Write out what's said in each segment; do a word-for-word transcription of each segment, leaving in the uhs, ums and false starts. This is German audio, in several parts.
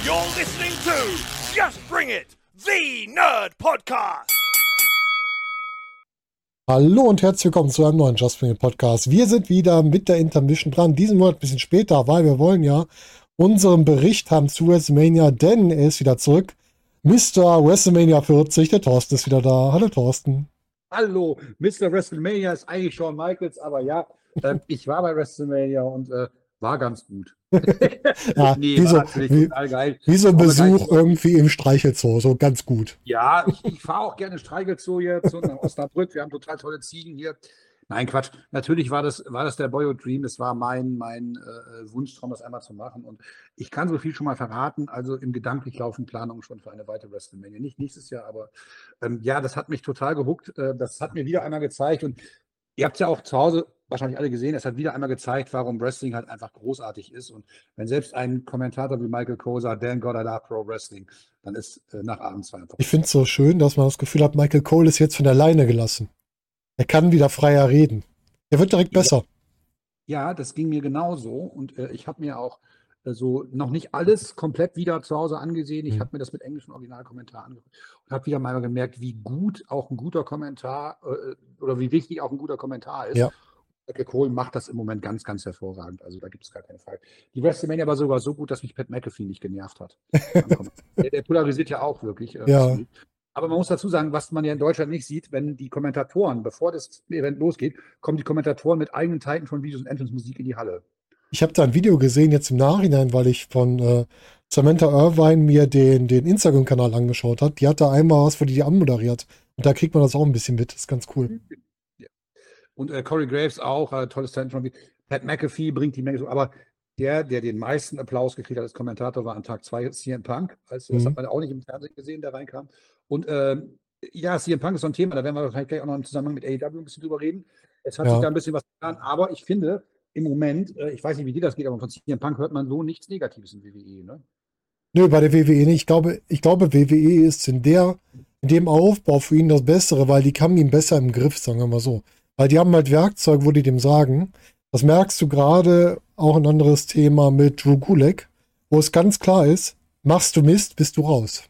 You're listening to Just Bring It, the Nerd Podcast. Hallo und herzlich willkommen zu einem neuen Just Bring It Podcast. Wir sind wieder mit der Intermission dran. Diesen Monat ein bisschen später, weil wir wollen ja unseren Bericht haben zu WrestleMania, denn er ist wieder zurück. Mister WrestleMania vierzig, der Thorsten ist wieder da. Hallo Thorsten. Hallo, Mister WrestleMania ist eigentlich Shawn Michaels, aber ja, äh, ich war bei WrestleMania und äh, war ganz gut. Ja, nee, wie, so, war natürlich wie, total geil. wie so ein Aber Besuch geil. irgendwie im Streichelzoo, so ganz gut. Ja, ich, ich fahre auch gerne Streichelzoo jetzt und nach Osnabrück. Wir haben total tolle Ziegen hier. Nein, Quatsch. Natürlich war das, war das der Boyhood Dream. Das war mein, mein äh, Wunschtraum, das einmal zu machen. Und ich kann so viel schon mal verraten. Also im gedanklich laufen Planungen schon für eine weitere WrestleMania. Nicht nächstes Jahr, aber ähm, ja, das hat mich total gehuckt. Äh, das hat mir wieder einmal gezeigt. Und ihr habt es ja auch zu Hause wahrscheinlich alle gesehen. Es hat wieder einmal gezeigt, warum Wrestling halt einfach großartig ist. Und wenn selbst ein Kommentator wie Michael Cole sagt, "Thank God I love Pro Wrestling", dann ist äh, nach Abend zwei einfach. Ich finde es so schön, dass man das Gefühl hat, Michael Cole ist jetzt von der Leine gelassen. Er kann wieder freier reden. Er wird direkt besser. Ja, das ging mir genauso. Und äh, ich habe mir auch äh, so noch nicht alles komplett wieder zu Hause angesehen. Ich Mhm. habe mir das mit englischem Originalkommentar angeguckt und habe wieder mal gemerkt, wie gut auch ein guter Kommentar äh, oder wie wichtig auch ein guter Kommentar ist. Ja. Michael Cole macht das im Moment ganz, ganz hervorragend. Also da gibt es gar keine Frage. Die WrestleMania war sogar so gut, dass mich Pat McAfee nicht genervt hat. der, der polarisiert ja auch wirklich. Äh, Ja. Aber man muss dazu sagen, was man ja in Deutschland nicht sieht, wenn die Kommentatoren, bevor das Event losgeht, kommen die Kommentatoren mit eigenen Titan von Videos und Entrance-Musik in die Halle. Ich habe da ein Video gesehen jetzt im Nachhinein, weil ich von äh, Samantha Irvine mir den, den Instagram-Kanal angeschaut habe. Die hat da einmal was, wo die die anmoderiert. Und da kriegt man das auch ein bisschen mit. Das ist ganz cool. Ja. Und äh, Corey Graves auch, äh, tolles Talent von Pat McAfee bringt die Menge so. Aber der, der den meisten Applaus gekriegt hat als Kommentator, war an Tag zwei C M Punk. Also, das Mhm. hat man auch nicht im Fernsehen gesehen, der reinkam. Und ähm, ja, C M Punk ist so ein Thema, da werden wir wahrscheinlich gleich auch noch im Zusammenhang mit A E W ein bisschen drüber reden. Es hat Ja. sich da ein bisschen was getan, aber ich finde, im Moment, äh, ich weiß nicht, wie dir das geht, aber von C M Punk hört man so nichts Negatives in W W E, ne? Nö, bei der W W E nicht. Ich glaube, ich glaube, W W E ist in der, in dem Aufbau für ihn das Bessere, weil die haben ihn besser im Griff, sagen wir mal so. Weil die haben halt Werkzeug, wo die dem sagen. Das merkst du gerade, auch ein anderes Thema mit Drew Gulak, wo es ganz klar ist, machst du Mist, bist du raus.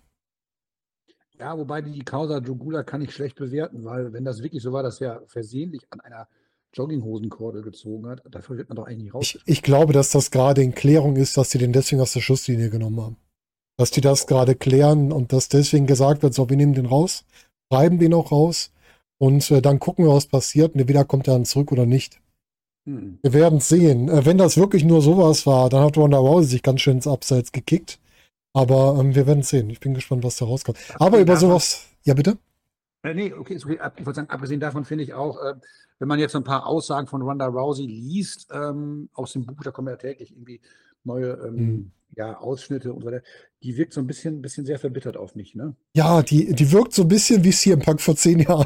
Ja, wobei die Causa Jogula kann ich schlecht bewerten, weil wenn das wirklich so war, dass er versehentlich an einer Jogginghosenkordel gezogen hat, dafür wird man doch eigentlich nicht raus. Ich, ich glaube, dass das gerade in Klärung ist, dass die den deswegen aus der Schusslinie genommen haben. Dass die das gerade klären und dass deswegen gesagt wird, so, wir nehmen den raus, schreiben den auch raus und äh, dann gucken wir, was passiert und entweder kommt er dann zurück oder nicht. Hm. Wir werden es sehen. Äh, wenn das wirklich nur sowas war, dann hat Ronda Rousey sich ganz schön ins Abseits gekickt. Aber ähm, wir werden es sehen. Ich bin gespannt, was da rauskommt. Aber über sowas... Ja, bitte? Äh, nee, okay, ist okay. Ab- Ich wollte sagen, abgesehen davon finde ich auch, äh, wenn man jetzt so ein paar Aussagen von Ronda Rousey liest, ähm, aus dem Buch, da kommen ja täglich irgendwie neue ähm, Hm. ja, Ausschnitte und so weiter, die wirkt so ein bisschen, bisschen sehr verbittert auf mich, ne? Ja, die, die wirkt so ein bisschen wie C M Punk vor zehn Jahren.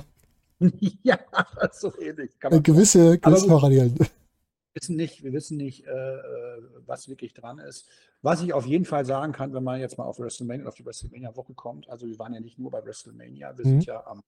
ja, so ähnlich. Kann Äh, man gewisse Aber gewisse gut. Parallelen. wissen nicht, wir wissen nicht, äh, äh, was wirklich dran ist. Was ich auf jeden Fall sagen kann, wenn man jetzt mal auf WrestleMania, auf die WrestleMania-Woche kommt, also wir waren ja nicht nur bei WrestleMania, wir Mhm. sind ja am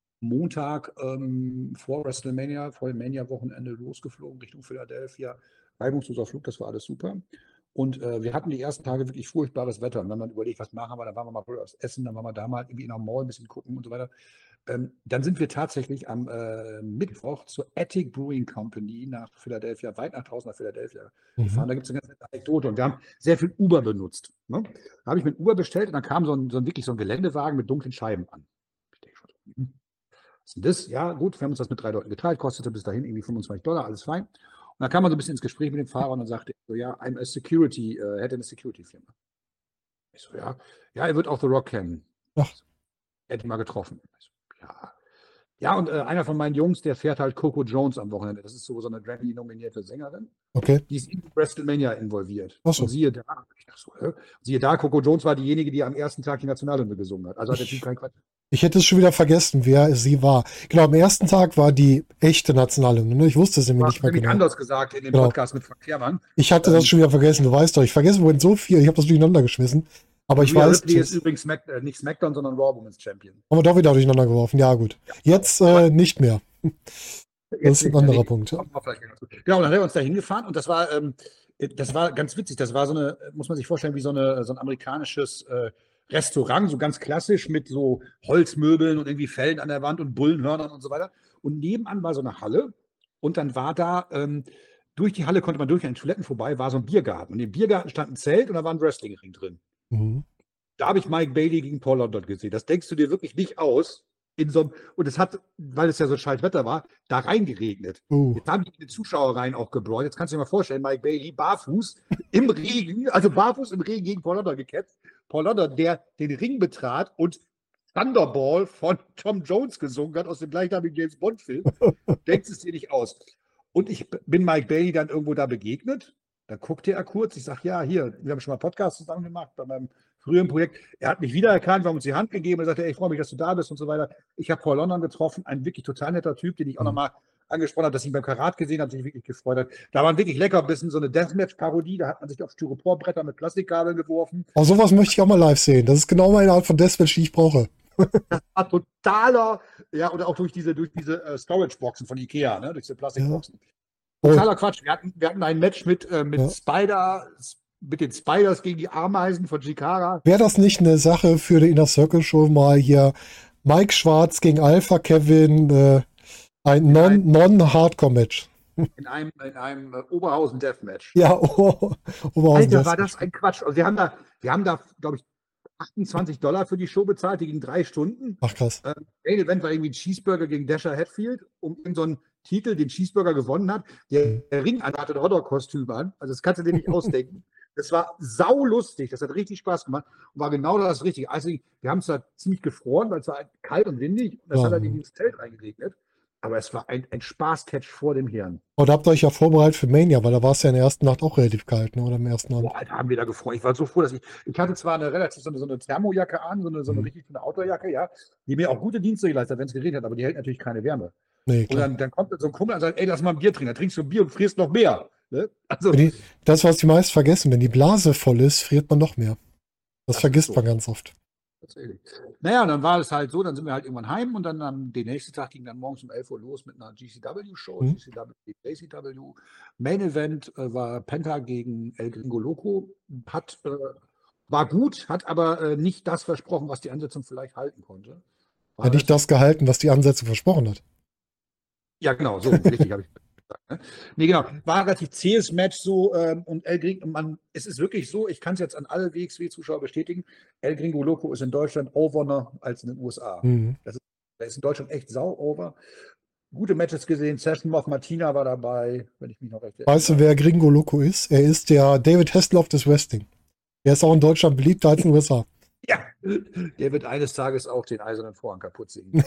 Montag ähm, vor WrestleMania, vor dem Mania-Wochenende losgeflogen Richtung Philadelphia. Reibungsloser Flug, das war alles super. Und äh, wir hatten die ersten Tage wirklich furchtbares Wetter. Und wenn man überlegt, was machen wir, dann waren wir mal was essen, dann waren wir da mal irgendwie in der Mall ein bisschen gucken und so weiter. Ähm, dann sind wir tatsächlich am äh, Mittwoch zur Attic Brewing Company nach Philadelphia, weit nach draußen nach Philadelphia gefahren. Mhm. Da gibt es eine ganz nette Anekdote und wir haben sehr viel Uber benutzt. Ne? Da habe ich mit Uber bestellt und dann kam so ein, so ein wirklich so ein Geländewagen mit dunklen Scheiben an. Ich denke schon, hm, was ist denn das? Ja, gut, wir haben uns das mit drei Leuten geteilt, kostete bis dahin irgendwie fünfundzwanzig Dollar, alles fein. Und dann kam man so ein bisschen ins Gespräch mit dem Fahrer und dann sagte er so, ja, I'm a Security, äh, hätte eine Security-Firma. Ich so, ja, ja, er wird auch The Rock kennen. Ach. Er hat ihn mal getroffen. Ich so, ja. Ja, und äh, einer von meinen Jungs, der fährt halt Coco Jones am Wochenende. Das ist so, so eine Grammy-nominierte Sängerin. Okay. Die ist in WrestleMania involviert. Ach so. Und siehe da, ich dachte so, hä? Siehe da, Coco Jones war diejenige, die am ersten Tag die Nationalhymne gesungen hat. Also hat der Typ kein Quatsch. Ich hätte es schon wieder vergessen, wer sie war. Genau, am ersten Tag war die echte Nationalhymne. Ne? Ich wusste es Du nämlich hast nicht mehr nämlich genau. anders gesagt in dem Genau. Podcast mit Frank Kehrmann. Ich hatte Ähm, das schon wieder vergessen. Du weißt doch, ich vergesse wohl so viel. Ich habe das durcheinander geschmissen. Aber ich Rhea weiß, Ripley ist das übrigens Smack, äh, nicht SmackDown, sondern Raw Women's Champion. haben wir doch wieder durcheinander geworfen. Ja, gut. Jetzt äh, nicht mehr. Das ist ein anderer Punkt. Ja. Kommt man vielleicht gleich noch zu. Genau, dann haben wir uns da hingefahren und das war ähm, das war ganz witzig. Das war so eine, muss man sich vorstellen, wie so, eine, so ein amerikanisches äh, Restaurant, so ganz klassisch mit so Holzmöbeln und irgendwie Fellen an der Wand und Bullenhörnern und so weiter. Und nebenan war so eine Halle und dann war da, ähm, durch die Halle konnte man durch an den Toiletten vorbei, war so ein Biergarten. Und im Biergarten stand ein Zelt und da war ein Wrestlingring drin. Mhm. Da habe ich Mike Bailey gegen Paul London gesehen. Das denkst du dir wirklich nicht aus. In so einem, und es hat, weil es ja so scheiß Wetter war, da reingeregnet. Uh. Jetzt haben die in den Zuschauerreihen auch gebräut. Jetzt kannst du dir mal vorstellen, Mike Bailey barfuß im Regen, also barfuß im Regen gegen Paul London gekämpft. Paul London, der den Ring betrat und Thunderball von Tom Jones gesungen hat aus dem gleichnamigen James Bond-Film. Denkst es dir nicht aus. Und ich bin Mike Bailey dann irgendwo da begegnet. Da guckte er kurz. Ich sage, ja, hier, wir haben schon mal Podcasts zusammen gemacht bei meinem früheren Projekt. Er hat mich wiedererkannt, wir haben uns die Hand gegeben und sagte, ey, ich freue mich, dass du da bist und so weiter. Ich habe Paul London getroffen, ein wirklich total netter Typ, den ich auch Mhm. nochmal angesprochen habe, dass ich ihn beim Karat gesehen habe, sich wirklich gefreut hat. Da waren wirklich Leckerbissen, so eine Deathmatch-Parodie, da hat man sich auf Styroporbretter mit Plastikkabeln geworfen. Aber sowas möchte ich auch mal live sehen. Das ist genau meine Art von Deathmatch, die ich brauche. War totaler, ja, oder auch durch diese, durch diese äh, Storage-Boxen von Ikea, ne, durch diese Plastikboxen. Oh, Totaler Quatsch. Wir hatten, wir hatten ein Match mit, äh, mit Ja. Spider, mit den Spiders gegen die Ameisen von Chikara. wäre das nicht eine Sache für die Inner Circle Show mal hier Mike Schwarz gegen Alpha Kevin, äh, ein Non- Non-Hardcore-Match? In einem, in einem äh, Oberhausen Deathmatch. Ja, oh, Oberhausen Alter, war Deathmatch. das ein Quatsch. Also wir haben da, wir haben da, glaube ich, achtundzwanzig Dollar für die Show bezahlt, die ging drei Stunden. Ach krass. Äh, Main Event war irgendwie ein Cheeseburger gegen Dasher Hatfield, um irgendeinen so einen Titel, den Cheeseburger gewonnen hat. Der, der Ring an hatte ein Hotdog-Kostüm an. Also das kannst du dir nicht ausdenken. Das war saulustig. Das hat richtig Spaß gemacht und war genau das Richtige. Also wir haben es da ziemlich gefroren, weil es war kalt und windig und es Ja. hat halt in dieses Zelt reingeregnet. Aber es war ein, ein Spaßcatch vor dem Hirn. Und da habt ihr euch ja vorbereitet für Mania, weil da war es ja in der ersten Nacht auch relativ kalt, ne? Oder im ersten Abend. Boah, Alter, haben wir da gefreut. Ich war so froh, dass ich, ich hatte zwar eine relativ so eine, so eine Thermojacke an, so eine, so eine Mhm. richtig schöne Outdoorjacke, ja, die mir auch gute Dienste geleistet hat, wenn es geregnet hat, aber die hält natürlich keine Wärme. Nee, Und klar. dann, dann kommt so ein Kumpel und sagt, ey, lass mal ein Bier trinken. Dann trinkst du ein Bier und frierst noch mehr. Ne? Also, Wenn die, das, was die meisten vergessen, wenn die Blase voll ist, friert man noch mehr. Das Das vergisst ist so. man ganz oft. tatsächlich. Naja, und dann war es halt so, dann sind wir halt irgendwann heim und dann am den nächsten Tag ging dann morgens um elf Uhr los mit einer G C W-Show, Mhm. G C W gegen J C W. Main Event äh, war Penta gegen El Gringo Loco. Hat, äh, war gut, hat aber äh, nicht das versprochen, was die Ansetzung vielleicht halten konnte. War Hat nicht das gehalten, was die Ansätze versprochen hat. Ja, genau, so richtig habe ich gesagt. Ne? Nee, genau. War ein relativ zähes Match so ähm, und El Gringo, man, es ist wirklich so, ich kann es jetzt an alle W X W-Zuschauer bestätigen, El Gringo Loco ist in Deutschland overner als in den U S A. Mhm. Das ist, das ist in Deutschland echt sau over. Gute Matches gesehen, Session Moth Martina war dabei, wenn ich mich noch recht Weißt du, wer Gringo Loco ist? Er ist der David Hasselhoff des Wrestling. Der ist auch in Deutschland beliebter als in den U S A. Ja, der wird eines Tages auch den eisernen Vorhang kaputt singen.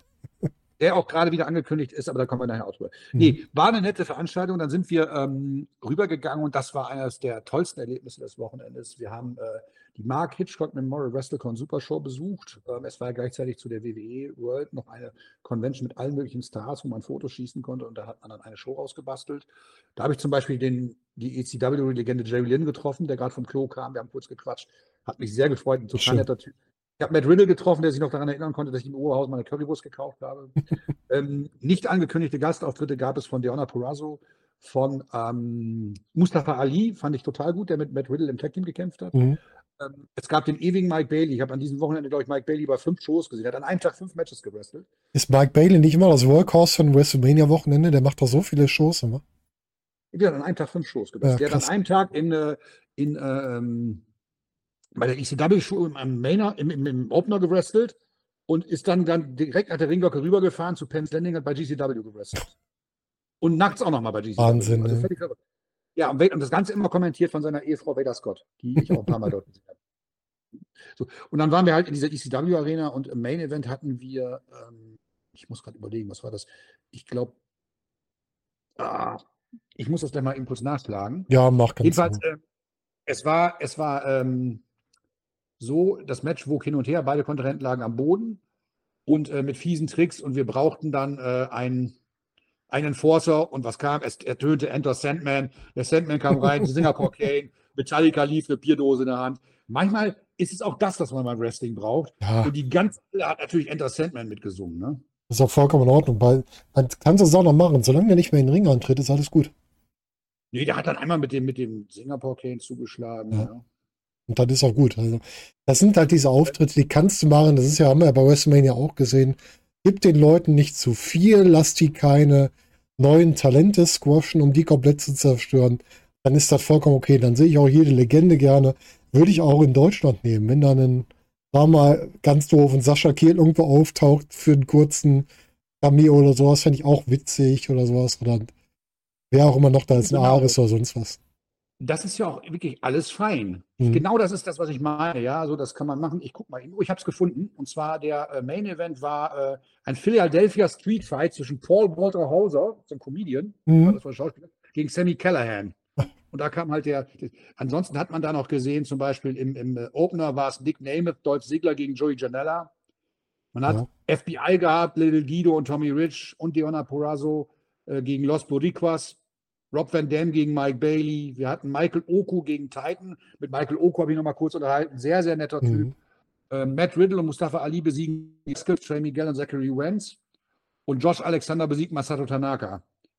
Der auch gerade wieder angekündigt ist, aber da kommen wir nachher auch drüber. Nee, war eine nette Veranstaltung. Dann sind wir ähm, rübergegangen und das war eines der tollsten Erlebnisse des Wochenendes. Wir haben äh, die Mark Hitchcock Memorial WrestleCon Super Show besucht. Ähm, es war ja gleichzeitig zu der W W E World noch eine Convention mit allen möglichen Stars, wo man Fotos schießen konnte und da hat man dann eine Show rausgebastelt. Da habe ich zum Beispiel den, die E C W-Legende Jerry Lynn getroffen, der gerade vom Klo kam. Wir haben kurz gequatscht. Hat mich sehr gefreut, ein total Schön. netter Typ. Ich habe Matt Riddle getroffen, der sich noch daran erinnern konnte, dass ich im Oberhaus meine Currywurst gekauft habe. ähm, nicht angekündigte Gastauftritte gab es von Deonna Purrazzo, von ähm, Mustafa Ali, fand ich total gut, der mit Matt Riddle im Tag-Team gekämpft hat. Mhm. Ähm, es gab den ewigen Mike Bailey. Ich habe an diesem Wochenende, glaube ich, Mike Bailey bei fünf Shows gesehen. Er hat an einem Tag fünf Matches gewrestelt. Ist Mike Bailey nicht immer das Workhorse von WrestleMania-Wochenende? Der macht doch so viele Shows immer. Der hat an einem Tag fünf Shows gewrestelt. Ja, der hat krass. an einem Tag in, äh, in ähm, bei der E C W-Show im, Mainer, im, im, im Opener gewrestelt und ist dann, dann direkt nach der Ringglocke rübergefahren zu Penn's Landing und hat bei G C W gewrestelt. Und nachts auch nochmal bei G C W. Wahnsinn, Also ne? völlig verrückt. Ja, und, und das Ganze immer kommentiert von seiner Ehefrau Vader Scott, die ich auch ein paar Mal dort gesehen habe. So, und dann waren wir halt in dieser E C W-Arena und im Main Event hatten wir, ähm, ich muss gerade überlegen, was war das? Ich glaube, ah, ich muss das gleich mal eben kurz nachschlagen. Ja, mach ganz Jedenfalls, genau. äh, es war, es war ähm, so, das Match wog hin und her, beide Kontrahenten lagen am Boden und äh, mit fiesen Tricks und wir brauchten dann äh, einen, einen Enforcer und was kam? Es ertönte Enter Sandman, der Sandman kam rein, Singapore Kane, Metallica lief, eine Bierdose in der Hand. Manchmal ist es auch das, was man beim Wrestling braucht. Ja, Und die ganze Halle hat natürlich Enter Sandman mitgesungen, ne? ist auch vollkommen in Ordnung, weil man kann es auch noch machen. Solange der nicht mehr in den Ring antritt, ist alles gut. Nee, der hat dann einmal mit dem, mit dem Singapore Cane zugeschlagen. Ja. Ja. Und dann ist auch gut. Also, das sind halt diese Auftritte, die kannst du machen. Das ist ja, haben wir ja bei WrestleMania auch gesehen. Gib den Leuten nicht zu viel, lass die keine neuen Talente squashen, um die komplett zu zerstören. Dann ist das vollkommen okay. Dann sehe ich auch jede Legende gerne. Würde ich auch in Deutschland nehmen. Wenn dann ein, war mal ganz doof, ein Sascha Kehl irgendwo auftaucht für einen kurzen Cameo oder sowas, fände ich auch witzig oder sowas. Oder wer auch immer noch da ist, ein Genau. Ares oder sonst was. Das ist ja auch wirklich alles fein. Mhm. Genau das ist das, was ich meine. Ja, so das kann man machen. Ich guck mal, oh, ich habe es gefunden. Und zwar der äh, Main Event war äh, ein Philadelphia Street Fight zwischen Paul Walter Hauser, so ein Comedian, Mhm. war das war ein Schauspieler, gegen Sammy Callahan. Und da kam halt der, der. Ansonsten hat man da noch gesehen, zum Beispiel im, im äh, Opener war es Nick Nemeth, Dolph Ziggler gegen Joey Janela. Man hat Ja. F B I gehabt, Little Guido und Tommy Rich und Deonna Purrazzo äh, gegen Los Boricuas. Rob Van Dam gegen Mike Bailey. Wir hatten Michael Oku gegen Titan. Mit Michael Oku habe ich noch mal kurz unterhalten. Sehr, sehr netter Typ. Mhm. Äh, Matt Riddle und Mustafa Ali besiegen Trey Miguel und Zachary Wentz. Und Josh Alexander besiegt Masato Tanaka.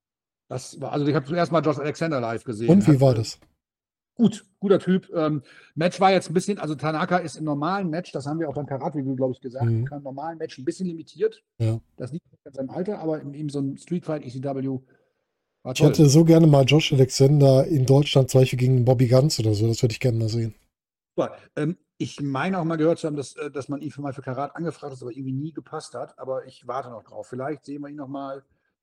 Das war, also ich habe zuerst mal Josh Alexander live gesehen. Und wie Hat, war äh, das? Gut, guter Typ. Ähm, Match war jetzt ein bisschen, also Tanaka ist im normalen Match, das haben wir auch beim Karate-Review, glaube ich, gesagt, Mhm. im normalen Match ein bisschen limitiert. Ja. Das liegt an seinem Alter, aber in ihm so ein Street Fight E C W war Ich toll. hätte so gerne mal Josh Alexander in Deutschland, zum Beispiel gegen Bobby Guns oder so. Das würde ich gerne mal sehen. Super. Ähm, ich meine auch mal gehört zu haben, dass, äh, dass man ihn für mal für Karat angefragt hat, aber irgendwie nie gepasst hat. Aber ich warte noch drauf. Vielleicht sehen wir ihn noch mal.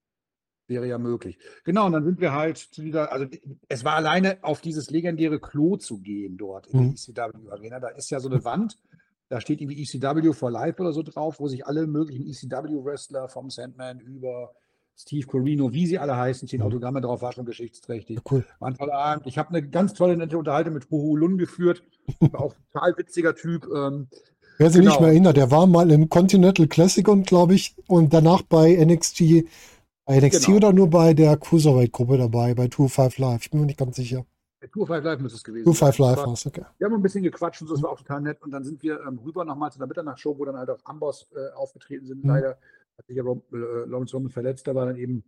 Wäre ja möglich. Genau, und dann sind wir halt zu dieser, also es war alleine auf dieses legendäre Klo zu gehen dort in Mhm. der E C W-Arena. Da ist ja so eine Wand, da steht irgendwie E C W for Life oder so drauf, wo sich alle möglichen E C W-Wrestler vom Sandman über Steve Corino, wie sie alle heißen, stehen Mhm. Autogramme drauf, war schon geschichtsträchtig. Ja, cool. War ein toller Abend. Ich habe eine ganz tolle, nette Unterhaltung mit Huhu Lun geführt. War auch ein total witziger Typ. Ähm, Wer sich nicht Genau. mehr erinnert, der war mal im Continental Classic und glaube ich, und danach bei N X T, bei N X T Genau. oder nur bei der Cruiserweight-Gruppe dabei, bei two five Live. Ich bin mir nicht ganz sicher. der Tour Five Live müsste es gewesen two five sein. Live Aber war es, okay. Wir haben ein bisschen gequatscht und so, das war auch total nett. Und dann sind wir ähm, rüber nochmal zu der Mitternachtshow, wo dann halt auch Amboss äh, aufgetreten sind. Mhm. Leider hat sich ja Rob, äh, Lawrence Roman verletzt, da war dann eben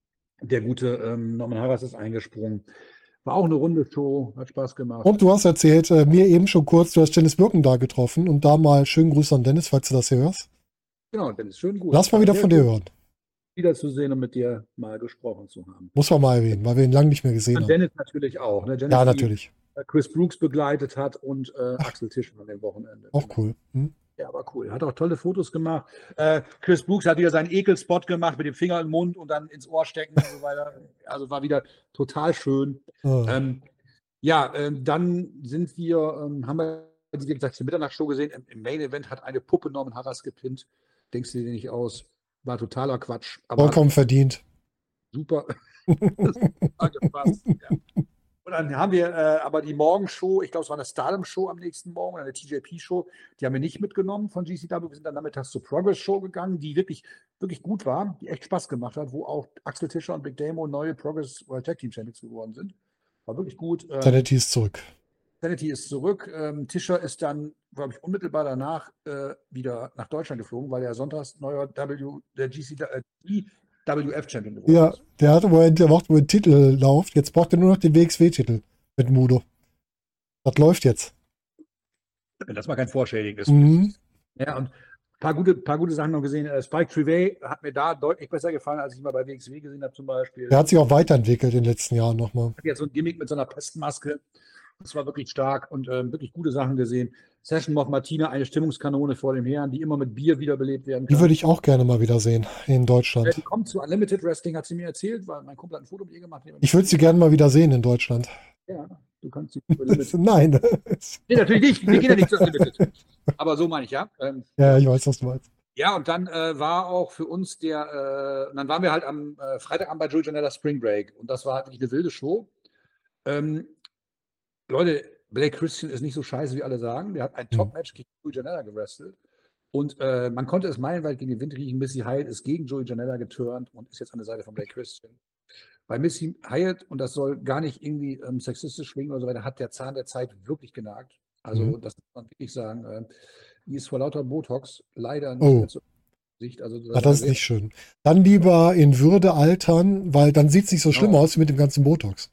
der gute ähm, Norman Harras ist eingesprungen. War auch eine runde Show, hat Spaß gemacht. Und du hast erzählt, äh, mir eben schon kurz, du hast Dennis Birken da getroffen und da mal schönen Gruß an Dennis, falls du das hier hörst. Genau, Dennis, schön gut. Lass mal wieder Sehr von dir gut, hören. wiederzusehen und mit dir mal gesprochen zu haben. Muss man mal erwähnen, weil wir ihn lange nicht mehr gesehen Und haben. Dennis natürlich auch. Ne? Dennis, Ja, die, natürlich. äh, Chris Brooks begleitet hat und äh, Axel Tischmann an dem Wochenende. Auch cool. Hm? Ja, war cool. Hat auch tolle Fotos gemacht. Äh, Chris Brooks hat wieder seinen Ekelspot gemacht mit dem Finger im Mund und dann ins Ohr stecken und so weiter. Also war wieder total schön. Ah. Ähm, ja, ähm, dann sind wir, ähm, haben wir, wie gesagt, die Mitternachtsshow gesehen. Im, Im Main Event hat eine Puppe Norman Harras gepinnt. Denkst du dir nicht aus? War totaler Quatsch. Aber hat Vollkommen verdient. super. Das hat gepasst. Ja. Und dann haben wir äh, aber die Morgenshow, ich glaube, es war eine Stardom-Show am nächsten Morgen, eine T J P-Show, die haben wir nicht mitgenommen von G C W. Wir sind dann nachmittags zur Progress-Show gegangen, die wirklich, wirklich gut war, die echt Spaß gemacht hat, wo auch Axel Tischer und Big Damo neue Progress World Tag Team Champions geworden sind. War wirklich gut. Ähm, Sanity ist zurück. Sanity ist zurück. Ähm, Tischer ist dann, glaube ich, unmittelbar danach äh, wieder nach Deutschland geflogen, weil er sonntags neuer W, der G C W F Champion geworden Ja, ist. der hatte wohl, der macht wohl einen Titel läuft. Jetzt braucht er nur noch den W X W-Titel mit Mudo. Das läuft jetzt. Wenn das mal kein Vorschädigen ist. Mhm. Ja, und ein paar gute, paar gute Sachen noch gesehen. Äh, Spike Trivet hat mir da deutlich besser gefallen, als ich ihn mal bei W X W gesehen habe zum Beispiel. Der hat sich auch weiterentwickelt in den letzten Jahren nochmal. Hat jetzt so ein Gimmick mit so einer Pestmaske. Das war wirklich stark und ähm, wirklich gute Sachen gesehen. Session Moth Martina, eine Stimmungskanone vor dem Herrn, die immer mit Bier wiederbelebt werden kann. Die würde ich auch gerne mal wieder sehen in Ja, Deutschland. die kommt zu Unlimited Wrestling, hat sie mir erzählt, weil mein Kumpel hat ein Foto mit ihr gemacht. Ich würde sie gerne mal wieder sehen in Deutschland. Ja, du kannst sie zu Unlimited. Nein. Nee, natürlich nicht. Wir gehen ja nicht zu Unlimited. Aber so meine ich, ja. Ähm, Ja, ich weiß, was du meinst. Ja, und dann äh, war auch für uns der, äh, und dann waren wir halt am äh, Freitagabend bei Joey Janela Spring Break und das war halt wirklich eine wilde Show. Ähm, Leute, Blake Christian ist nicht so scheiße, wie alle sagen. Der hat ein Mhm. Top-Match gegen Joey Janela gewrestelt und äh, man konnte es meilenweit gegen den Wind riechen. Missy Hyatt ist gegen Joey Janela geturnt und ist jetzt an der Seite von Blake Christian. Bei Missy Hyatt, und das soll gar nicht irgendwie ähm, sexistisch klingen oder so weiter, hat der Zahn der Zeit wirklich genagt. Also Mhm. das muss man wirklich sagen. Äh, die ist vor lauter Botox leider nicht Oh. mehr zu Sicht. Also Ah, das ist nicht schön. Dann lieber in Würde altern, weil dann sieht es nicht so schlimm Genau. aus wie mit dem ganzen Botox.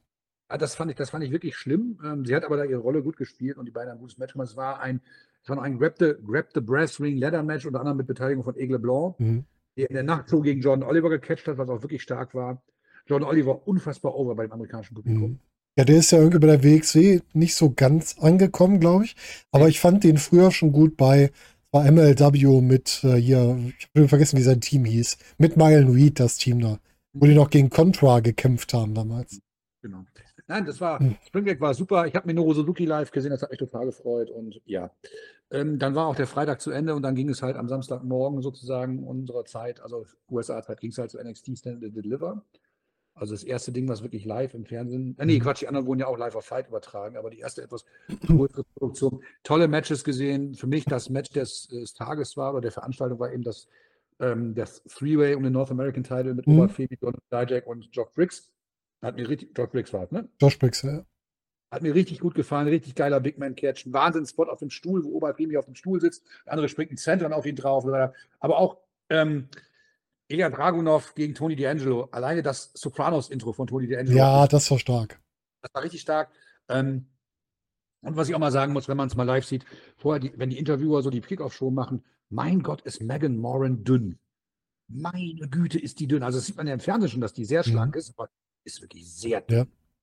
Ah, das fand ich, das fand ich wirklich schlimm. Ähm, sie hat aber da ihre Rolle gut gespielt und die beiden haben ein gutes Match gemacht. Es war ein, es war noch ein Grab the, Grab the Brass Ring Ladder Match, unter anderem mit Beteiligung von Aigle Blanc, Mhm. der in der Nachtshow gegen Jordan Oliver gecatcht hat, was auch wirklich stark war. Jordan Oliver unfassbar over beim amerikanischen Publikum. Mhm. Ja, der ist ja irgendwie bei der W X W nicht so ganz angekommen, glaube ich. Aber ich fand den früher schon gut bei, bei M L W mit äh, hier, ich habe vergessen, wie sein Team hieß, mit Myron Reed, das Team da, wo die noch gegen Contra gekämpft haben damals. Genau. Nein, das war, Hm. Spring Break war super. Ich habe mir Minoru Suzuki live gesehen, das hat mich total gefreut. Und ja, ähm, dann war auch der Freitag zu Ende und dann ging es halt am Samstagmorgen sozusagen unserer Zeit, also U S A-Zeit, ging es halt zu N X T Stand and Deliver. Also das erste Ding, was wirklich live im Fernsehen, äh, nee, Mhm. Quatsch, die anderen wurden ja auch live auf Fight übertragen, aber die erste etwas größere Produktion. Tolle Matches gesehen. Für mich das Match des, des Tages war, oder der Veranstaltung war eben das, ähm, das Three-Way um den North American Title mit Mhm. Oberfebi, Donald Dijak und Jock Briggs. Hat mir richtig, Jock Briggs war es, ne? Josh Briggs, ja. Hat mir richtig gut gefallen, richtig geiler Big Man Catch, ein Wahnsinns-Spot auf dem Stuhl, wo Oberfemi auf dem Stuhl sitzt, der andere springt ein Center auf ihn drauf. Aber auch ähm, Ilya Dragunov gegen Tony D'Angelo, alleine das Sopranos-Intro von Tony D'Angelo. Ja, das war stark. Das war richtig stark. Ähm, und was ich auch mal sagen muss, wenn man es mal live sieht, vorher, die, wenn die Interviewer so die Kickoff-Show machen, mein Gott, ist Megan Moran dünn. Meine Güte, ist die dünn. Also das sieht man ja im Fernsehen schon, dass die sehr schlank Mhm. ist, aber ist wirklich sehr dünn. Ja.